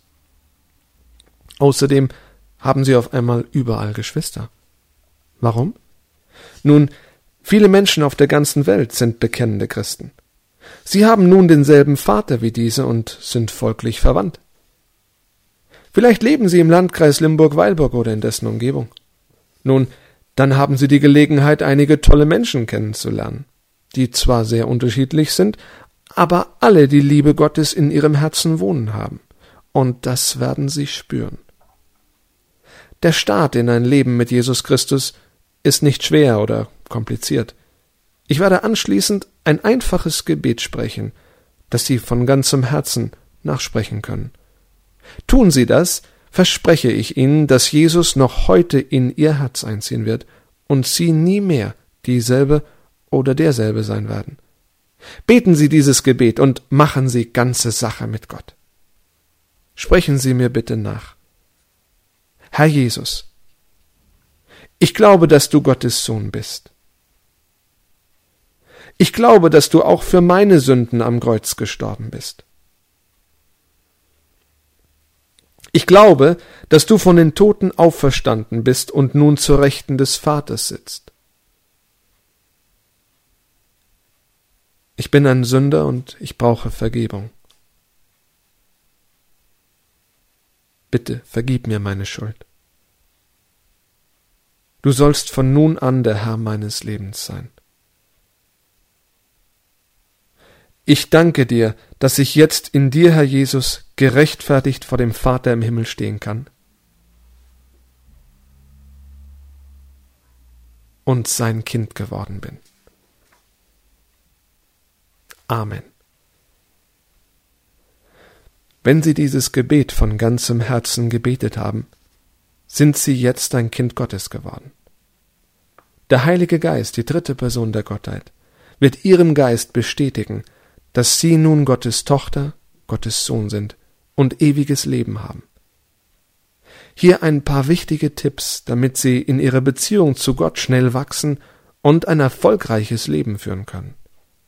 Außerdem haben sie auf einmal überall Geschwister. Warum? Nun, viele Menschen auf der ganzen Welt sind bekennende Christen. Sie haben nun denselben Vater wie diese und sind folglich verwandt. Vielleicht leben sie im Landkreis Limburg-Weilburg oder in dessen Umgebung. Nun, dann haben sie die Gelegenheit, einige tolle Menschen kennenzulernen, die zwar sehr unterschiedlich sind, aber alle die Liebe Gottes in ihrem Herzen wohnen haben. Und das werden sie spüren. Der Start in ein Leben mit Jesus Christus ist nicht schwer oder kompliziert. Ich werde anschließend ein einfaches Gebet sprechen, das Sie von ganzem Herzen nachsprechen können. Tun Sie das, verspreche ich Ihnen, dass Jesus noch heute in Ihr Herz einziehen wird und Sie nie mehr dieselbe oder derselbe sein werden. Beten Sie dieses Gebet und machen Sie ganze Sache mit Gott. Sprechen Sie mir bitte nach. Herr Jesus, ich glaube, dass du Gottes Sohn bist. Ich glaube, dass du auch für meine Sünden am Kreuz gestorben bist. Ich glaube, dass du von den Toten auferstanden bist und nun zur Rechten des Vaters sitzt. Ich bin ein Sünder und ich brauche Vergebung. Bitte, vergib mir meine Schuld. Du sollst von nun an der Herr meines Lebens sein. Ich danke dir, dass ich jetzt in dir, Herr Jesus, gerechtfertigt vor dem Vater im Himmel stehen kann und sein Kind geworden bin. Amen. Wenn Sie dieses Gebet von ganzem Herzen gebetet haben, sind Sie jetzt ein Kind Gottes geworden. Der Heilige Geist, die dritte Person der Gottheit, wird Ihrem Geist bestätigen, dass Sie nun Gottes Tochter, Gottes Sohn sind und ewiges Leben haben. Hier ein paar wichtige Tipps, damit Sie in Ihrer Beziehung zu Gott schnell wachsen und ein erfolgreiches Leben führen können.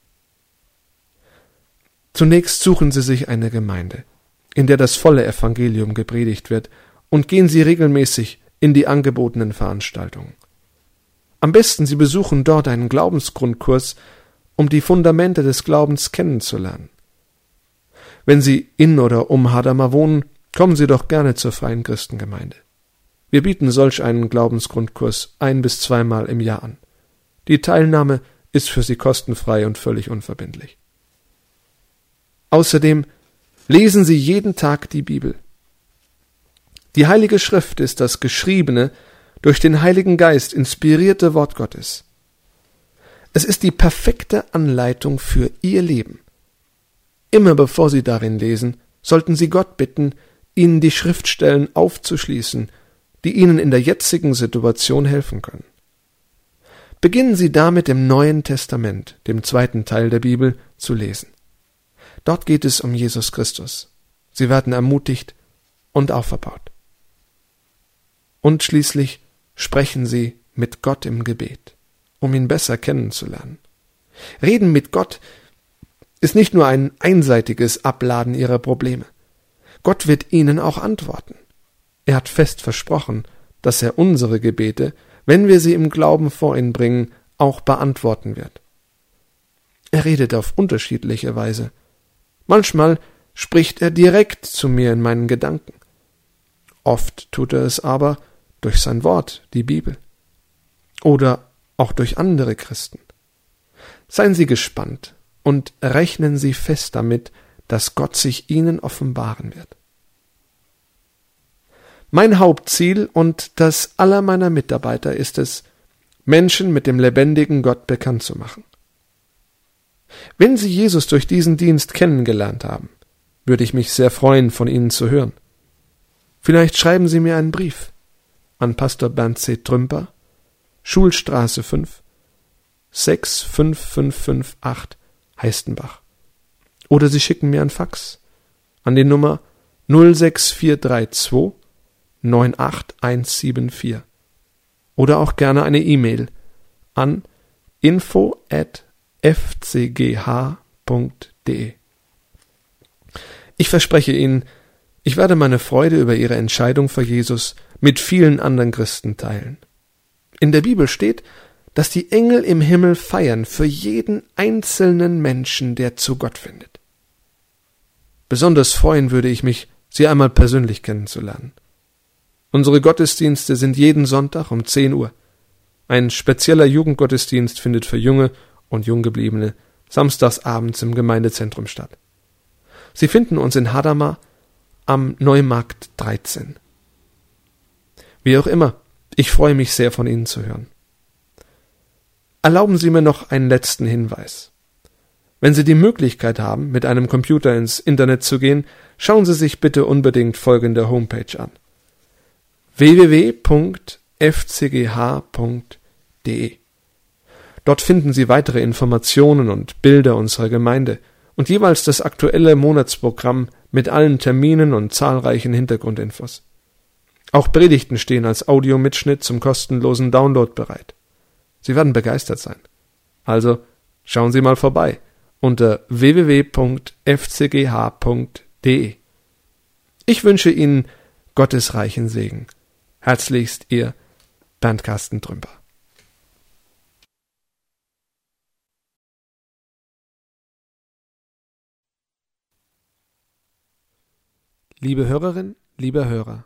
Zunächst suchen Sie sich eine Gemeinde, in der das volle Evangelium gepredigt wird, und gehen Sie regelmäßig in die angebotenen Veranstaltungen. Am besten Sie besuchen dort einen Glaubensgrundkurs, um die Fundamente des Glaubens kennenzulernen. Wenn Sie in oder um Hadamar wohnen, kommen Sie doch gerne zur Freien Christengemeinde. Wir bieten solch einen Glaubensgrundkurs 1- bis 2-mal im Jahr an. Die Teilnahme ist für Sie kostenfrei und völlig unverbindlich. Außerdem lesen Sie jeden Tag die Bibel. Die Heilige Schrift ist das geschriebene, durch den Heiligen Geist inspirierte Wort Gottes. Es ist die perfekte Anleitung für Ihr Leben. Immer bevor Sie darin lesen, sollten Sie Gott bitten, Ihnen die Schriftstellen aufzuschließen, die Ihnen in der jetzigen Situation helfen können. Beginnen Sie damit im Neuen Testament, dem 2. Teil der Bibel, zu lesen. Dort geht es um Jesus Christus. Sie werden ermutigt und auferbaut. Und schließlich sprechen Sie mit Gott im Gebet, um ihn besser kennenzulernen. Reden mit Gott ist nicht nur ein einseitiges Abladen Ihrer Probleme. Gott wird Ihnen auch antworten. Er hat fest versprochen, dass er unsere Gebete, wenn wir sie im Glauben vor ihn bringen, auch beantworten wird. Er redet auf unterschiedliche Weise. Manchmal spricht er direkt zu mir in meinen Gedanken. Oft tut er es aber durch sein Wort, die Bibel. Oder auch durch andere Christen. Seien Sie gespannt und rechnen Sie fest damit, dass Gott sich Ihnen offenbaren wird. Mein Hauptziel und das aller meiner Mitarbeiter ist es, Menschen mit dem lebendigen Gott bekannt zu machen. Wenn Sie Jesus durch diesen Dienst kennengelernt haben, würde ich mich sehr freuen, von Ihnen zu hören. Vielleicht schreiben Sie mir einen Brief an Pastor Bernd C. Trümper, Schulstraße 5, 65558, Heistenbach. Oder Sie schicken mir ein Fax an die Nummer 06432 98174. Oder auch gerne eine E-Mail an info@fcgh.de. Ich verspreche Ihnen, ich werde meine Freude über Ihre Entscheidung für Jesus mit vielen anderen Christen teilen. In der Bibel steht, dass die Engel im Himmel feiern für jeden einzelnen Menschen, der zu Gott findet. Besonders freuen würde ich mich, Sie einmal persönlich kennenzulernen. Unsere Gottesdienste sind jeden Sonntag um 10 Uhr. Ein spezieller Jugendgottesdienst findet für Junge und Junggebliebene samstags abends im Gemeindezentrum statt. Sie finden uns in Hadamar am Neumarkt 13. Wie auch immer, ich freue mich sehr, von Ihnen zu hören. Erlauben Sie mir noch einen letzten Hinweis. Wenn Sie die Möglichkeit haben, mit einem Computer ins Internet zu gehen, schauen Sie sich bitte unbedingt folgende Homepage an: www.fcgh.de. Dort finden Sie weitere Informationen und Bilder unserer Gemeinde und jeweils das aktuelle Monatsprogramm mit allen Terminen und zahlreichen Hintergrundinfos. Auch Predigten stehen als Audiomitschnitt zum kostenlosen Download bereit. Sie werden begeistert sein. Also schauen Sie mal vorbei unter www.fcgh.de. Ich wünsche Ihnen Gottes reichen Segen. Herzlichst Ihr Bernd Carsten Trümper. Liebe Hörerin, lieber Hörer,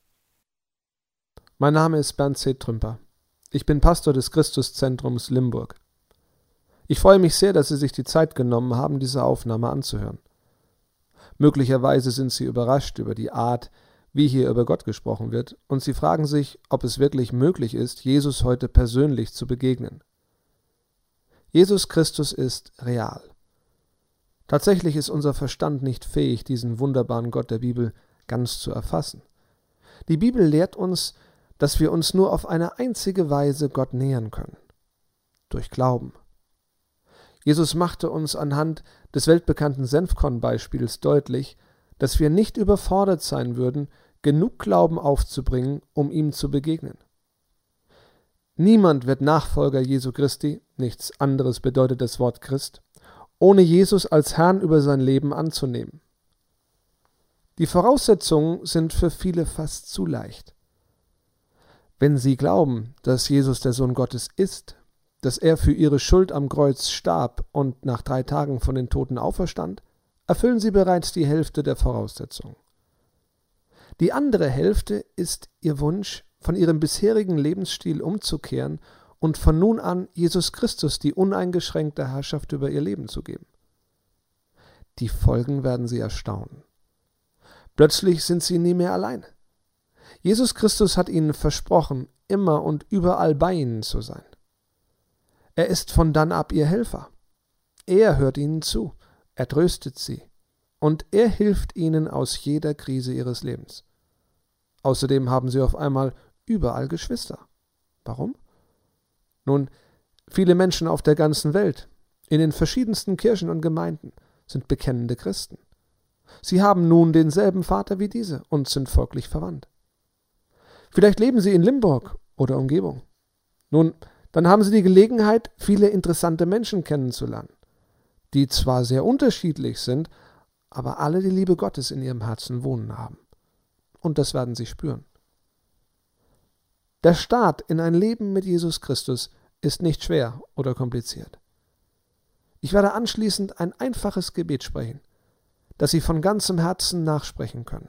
mein Name ist Bernd C. Trümper. Ich bin Pastor des Christuszentrums Limburg. Ich freue mich sehr, dass Sie sich die Zeit genommen haben, diese Aufnahme anzuhören. Möglicherweise sind Sie überrascht über die Art, wie hier über Gott gesprochen wird, und Sie fragen sich, ob es wirklich möglich ist, Jesus heute persönlich zu begegnen. Jesus Christus ist real. Tatsächlich ist unser Verstand nicht fähig, diesen wunderbaren Gott der Bibel ganz zu erfassen. Die Bibel lehrt uns, dass wir uns nur auf eine einzige Weise Gott nähern können: durch Glauben. Jesus machte uns anhand des weltbekannten Senfkorn-Beispiels deutlich, dass wir nicht überfordert sein würden, genug Glauben aufzubringen, um ihm zu begegnen. Niemand wird Nachfolger Jesu Christi, nichts anderes bedeutet das Wort Christ, ohne Jesus als Herrn über sein Leben anzunehmen. Die Voraussetzungen sind für viele fast zu leicht. Wenn sie glauben, dass Jesus der Sohn Gottes ist, dass er für ihre Schuld am Kreuz starb und nach 3 Tagen von den Toten auferstand, erfüllen sie bereits die Hälfte der Voraussetzungen. Die andere Hälfte ist ihr Wunsch, von ihrem bisherigen Lebensstil umzukehren und von nun an Jesus Christus die uneingeschränkte Herrschaft über ihr Leben zu geben. Die Folgen werden sie erstaunen. Plötzlich sind sie nie mehr allein. Jesus Christus hat ihnen versprochen, immer und überall bei ihnen zu sein. Er ist von dann ab ihr Helfer. Er hört ihnen zu, er tröstet sie und er hilft ihnen aus jeder Krise ihres Lebens. Außerdem haben sie auf einmal überall Geschwister. Warum? Nun, viele Menschen auf der ganzen Welt, in den verschiedensten Kirchen und Gemeinden, sind bekennende Christen. Sie haben nun denselben Vater wie diese und sind folglich verwandt. Vielleicht leben sie in Limburg oder Umgebung. Nun, dann haben sie die Gelegenheit, viele interessante Menschen kennenzulernen, die zwar sehr unterschiedlich sind, aber alle die Liebe Gottes in ihrem Herzen wohnen haben. Und das werden sie spüren. Der Start in ein Leben mit Jesus Christus ist nicht schwer oder kompliziert. Ich werde anschließend ein einfaches Gebet sprechen, das Sie von ganzem Herzen nachsprechen können.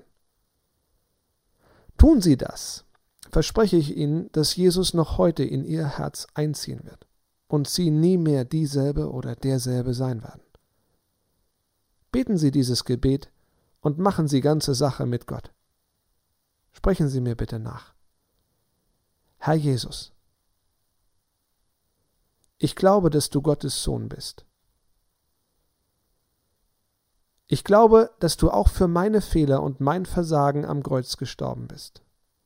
Tun Sie das, verspreche ich Ihnen, dass Jesus noch heute in Ihr Herz einziehen wird und Sie nie mehr dieselbe oder derselbe sein werden. Beten Sie dieses Gebet und machen Sie ganze Sache mit Gott. Sprechen Sie mir bitte nach. Herr Jesus, ich glaube, dass du Gottes Sohn bist. Ich glaube, dass du auch für meine Fehler und mein Versagen am Kreuz gestorben bist.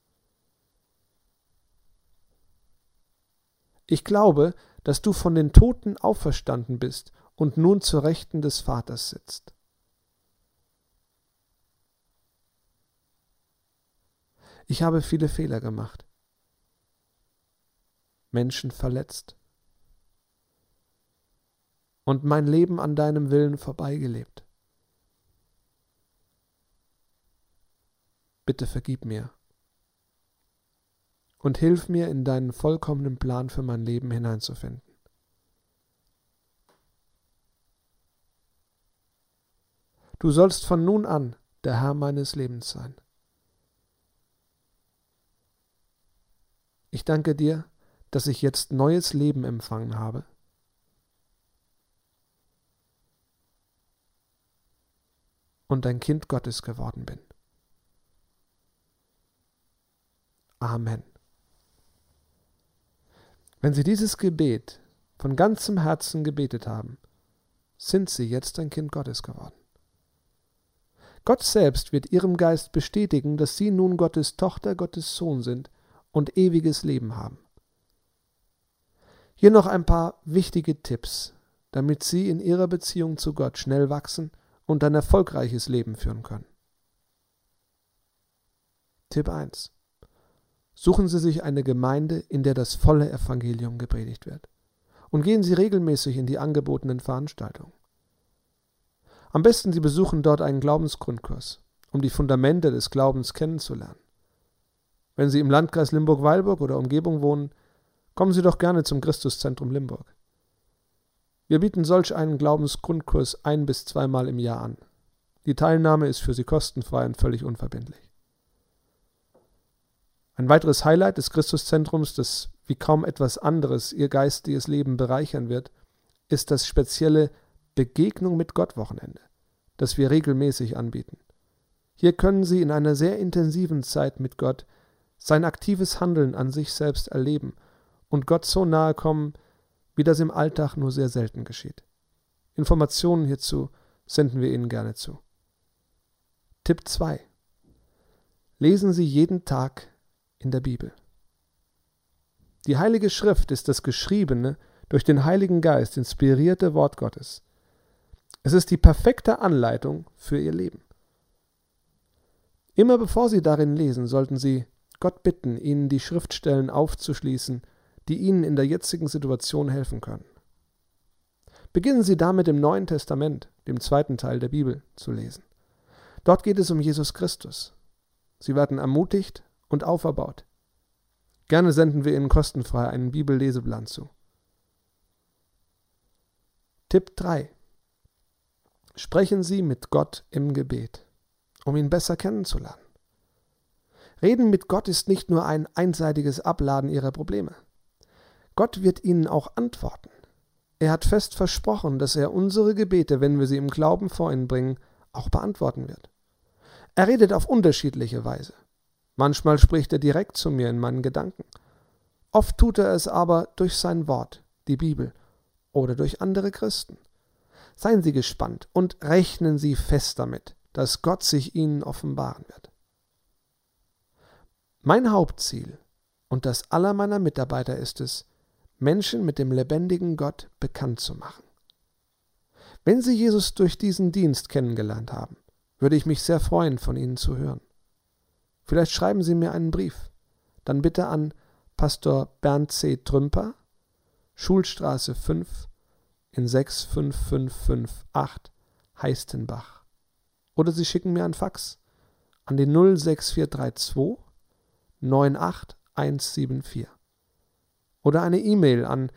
Ich glaube, dass du von den Toten auferstanden bist und nun zur Rechten des Vaters sitzt. Ich habe viele Fehler gemacht, Menschen verletzt und mein Leben an deinem Willen vorbeigelebt. Bitte vergib mir und hilf mir, in deinen vollkommenen Plan für mein Leben hineinzufinden. Du sollst von nun an der Herr meines Lebens sein. Ich danke dir, dass ich jetzt neues Leben empfangen habe. Und ein Kind Gottes geworden bin. Amen. Wenn Sie dieses Gebet von ganzem Herzen gebetet haben, sind Sie jetzt ein Kind Gottes geworden. Gott selbst wird Ihrem Geist bestätigen, dass Sie nun Gottes Tochter, Gottes Sohn sind und ewiges Leben haben. Hier noch ein paar wichtige Tipps, damit Sie in Ihrer Beziehung zu Gott schnell wachsen und ein erfolgreiches Leben führen können. Tipp 1. Suchen Sie sich eine Gemeinde, in der das volle Evangelium gepredigt wird. Und gehen Sie regelmäßig in die angebotenen Veranstaltungen. Am besten Sie besuchen dort einen Glaubensgrundkurs, um die Fundamente des Glaubens kennenzulernen. Wenn Sie im Landkreis Limburg-Weilburg oder Umgebung wohnen, kommen Sie doch gerne zum Christuszentrum Limburg. Wir bieten solch einen Glaubensgrundkurs 1- bis 2-mal im Jahr an. Die Teilnahme ist für Sie kostenfrei und völlig unverbindlich. Ein weiteres Highlight des Christuszentrums, das wie kaum etwas anderes Ihr geistiges Leben bereichern wird, ist das spezielle Begegnung mit Gott-Wochenende, das wir regelmäßig anbieten. Hier können Sie in einer sehr intensiven Zeit mit Gott sein aktives Handeln an sich selbst erleben und Gott so nahe kommen, wie das im Alltag nur sehr selten geschieht. Informationen hierzu senden wir Ihnen gerne zu. Tipp 2. Lesen Sie jeden Tag in der Bibel. Die Heilige Schrift ist das geschriebene, durch den Heiligen Geist inspirierte Wort Gottes. Es ist die perfekte Anleitung für Ihr Leben. Immer bevor Sie darin lesen, sollten Sie Gott bitten, Ihnen die Schriftstellen aufzuschließen, die Ihnen in der jetzigen Situation helfen können. Beginnen Sie damit im Neuen Testament, dem 2. Teil der Bibel, zu lesen. Dort geht es um Jesus Christus. Sie werden ermutigt und auferbaut. Gerne senden wir Ihnen kostenfrei einen Bibelleseplan zu. Tipp 3. Sprechen Sie mit Gott im Gebet, um ihn besser kennenzulernen. Reden mit Gott ist nicht nur ein einseitiges Abladen Ihrer Probleme. Gott wird Ihnen auch antworten. Er hat fest versprochen, dass er unsere Gebete, wenn wir sie im Glauben vor ihn bringen, auch beantworten wird. Er redet auf unterschiedliche Weise. Manchmal spricht er direkt zu mir in meinen Gedanken. Oft tut er es aber durch sein Wort, die Bibel, oder durch andere Christen. Seien Sie gespannt und rechnen Sie fest damit, dass Gott sich Ihnen offenbaren wird. Mein Hauptziel und das aller meiner Mitarbeiter ist es, Menschen mit dem lebendigen Gott bekannt zu machen. Wenn Sie Jesus durch diesen Dienst kennengelernt haben, würde ich mich sehr freuen, von Ihnen zu hören. Vielleicht schreiben Sie mir einen Brief, dann bitte an Pastor Bernd C. Trümper, Schulstraße 5 in 65558 Heistenbach. Oder Sie schicken mir einen Fax an die 06432 98174. Oder eine E-Mail an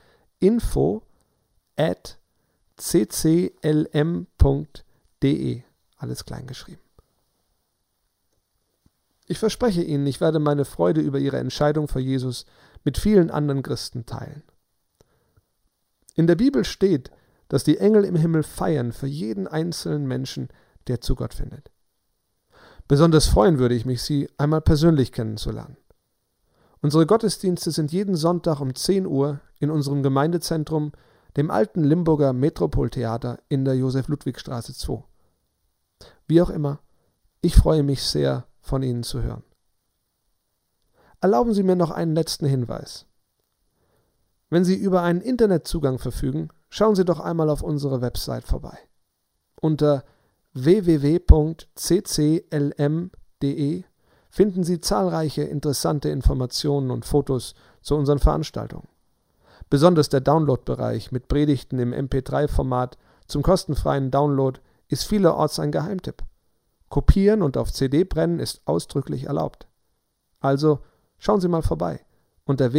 info@cclm.de, alles klein geschrieben. Ich verspreche Ihnen, ich werde meine Freude über Ihre Entscheidung für Jesus mit vielen anderen Christen teilen. In der Bibel steht, dass die Engel im Himmel feiern für jeden einzelnen Menschen, der zu Gott findet. Besonders freuen würde ich mich, Sie einmal persönlich kennenzulernen. Unsere Gottesdienste sind jeden Sonntag um 10 Uhr in unserem Gemeindezentrum, dem alten Limburger Metropoltheater in der Josef-Ludwig-Straße 2. Wie auch immer, ich freue mich sehr, von Ihnen zu hören. Erlauben Sie mir noch einen letzten Hinweis. Wenn Sie über einen Internetzugang verfügen, schauen Sie doch einmal auf unsere Website vorbei. Unter www.cclm.de finden Sie zahlreiche interessante Informationen und Fotos zu unseren Veranstaltungen. Besonders der Download-Bereich mit Predigten im MP3-Format zum kostenfreien Download ist vielerorts ein Geheimtipp. Kopieren und auf CD brennen ist ausdrücklich erlaubt. Also schauen Sie mal vorbei unter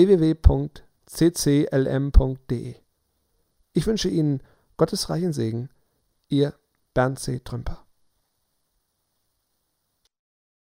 www.cclm.de. Ich wünsche Ihnen Gottes reichen Segen. Ihr Bernd C. Trümper.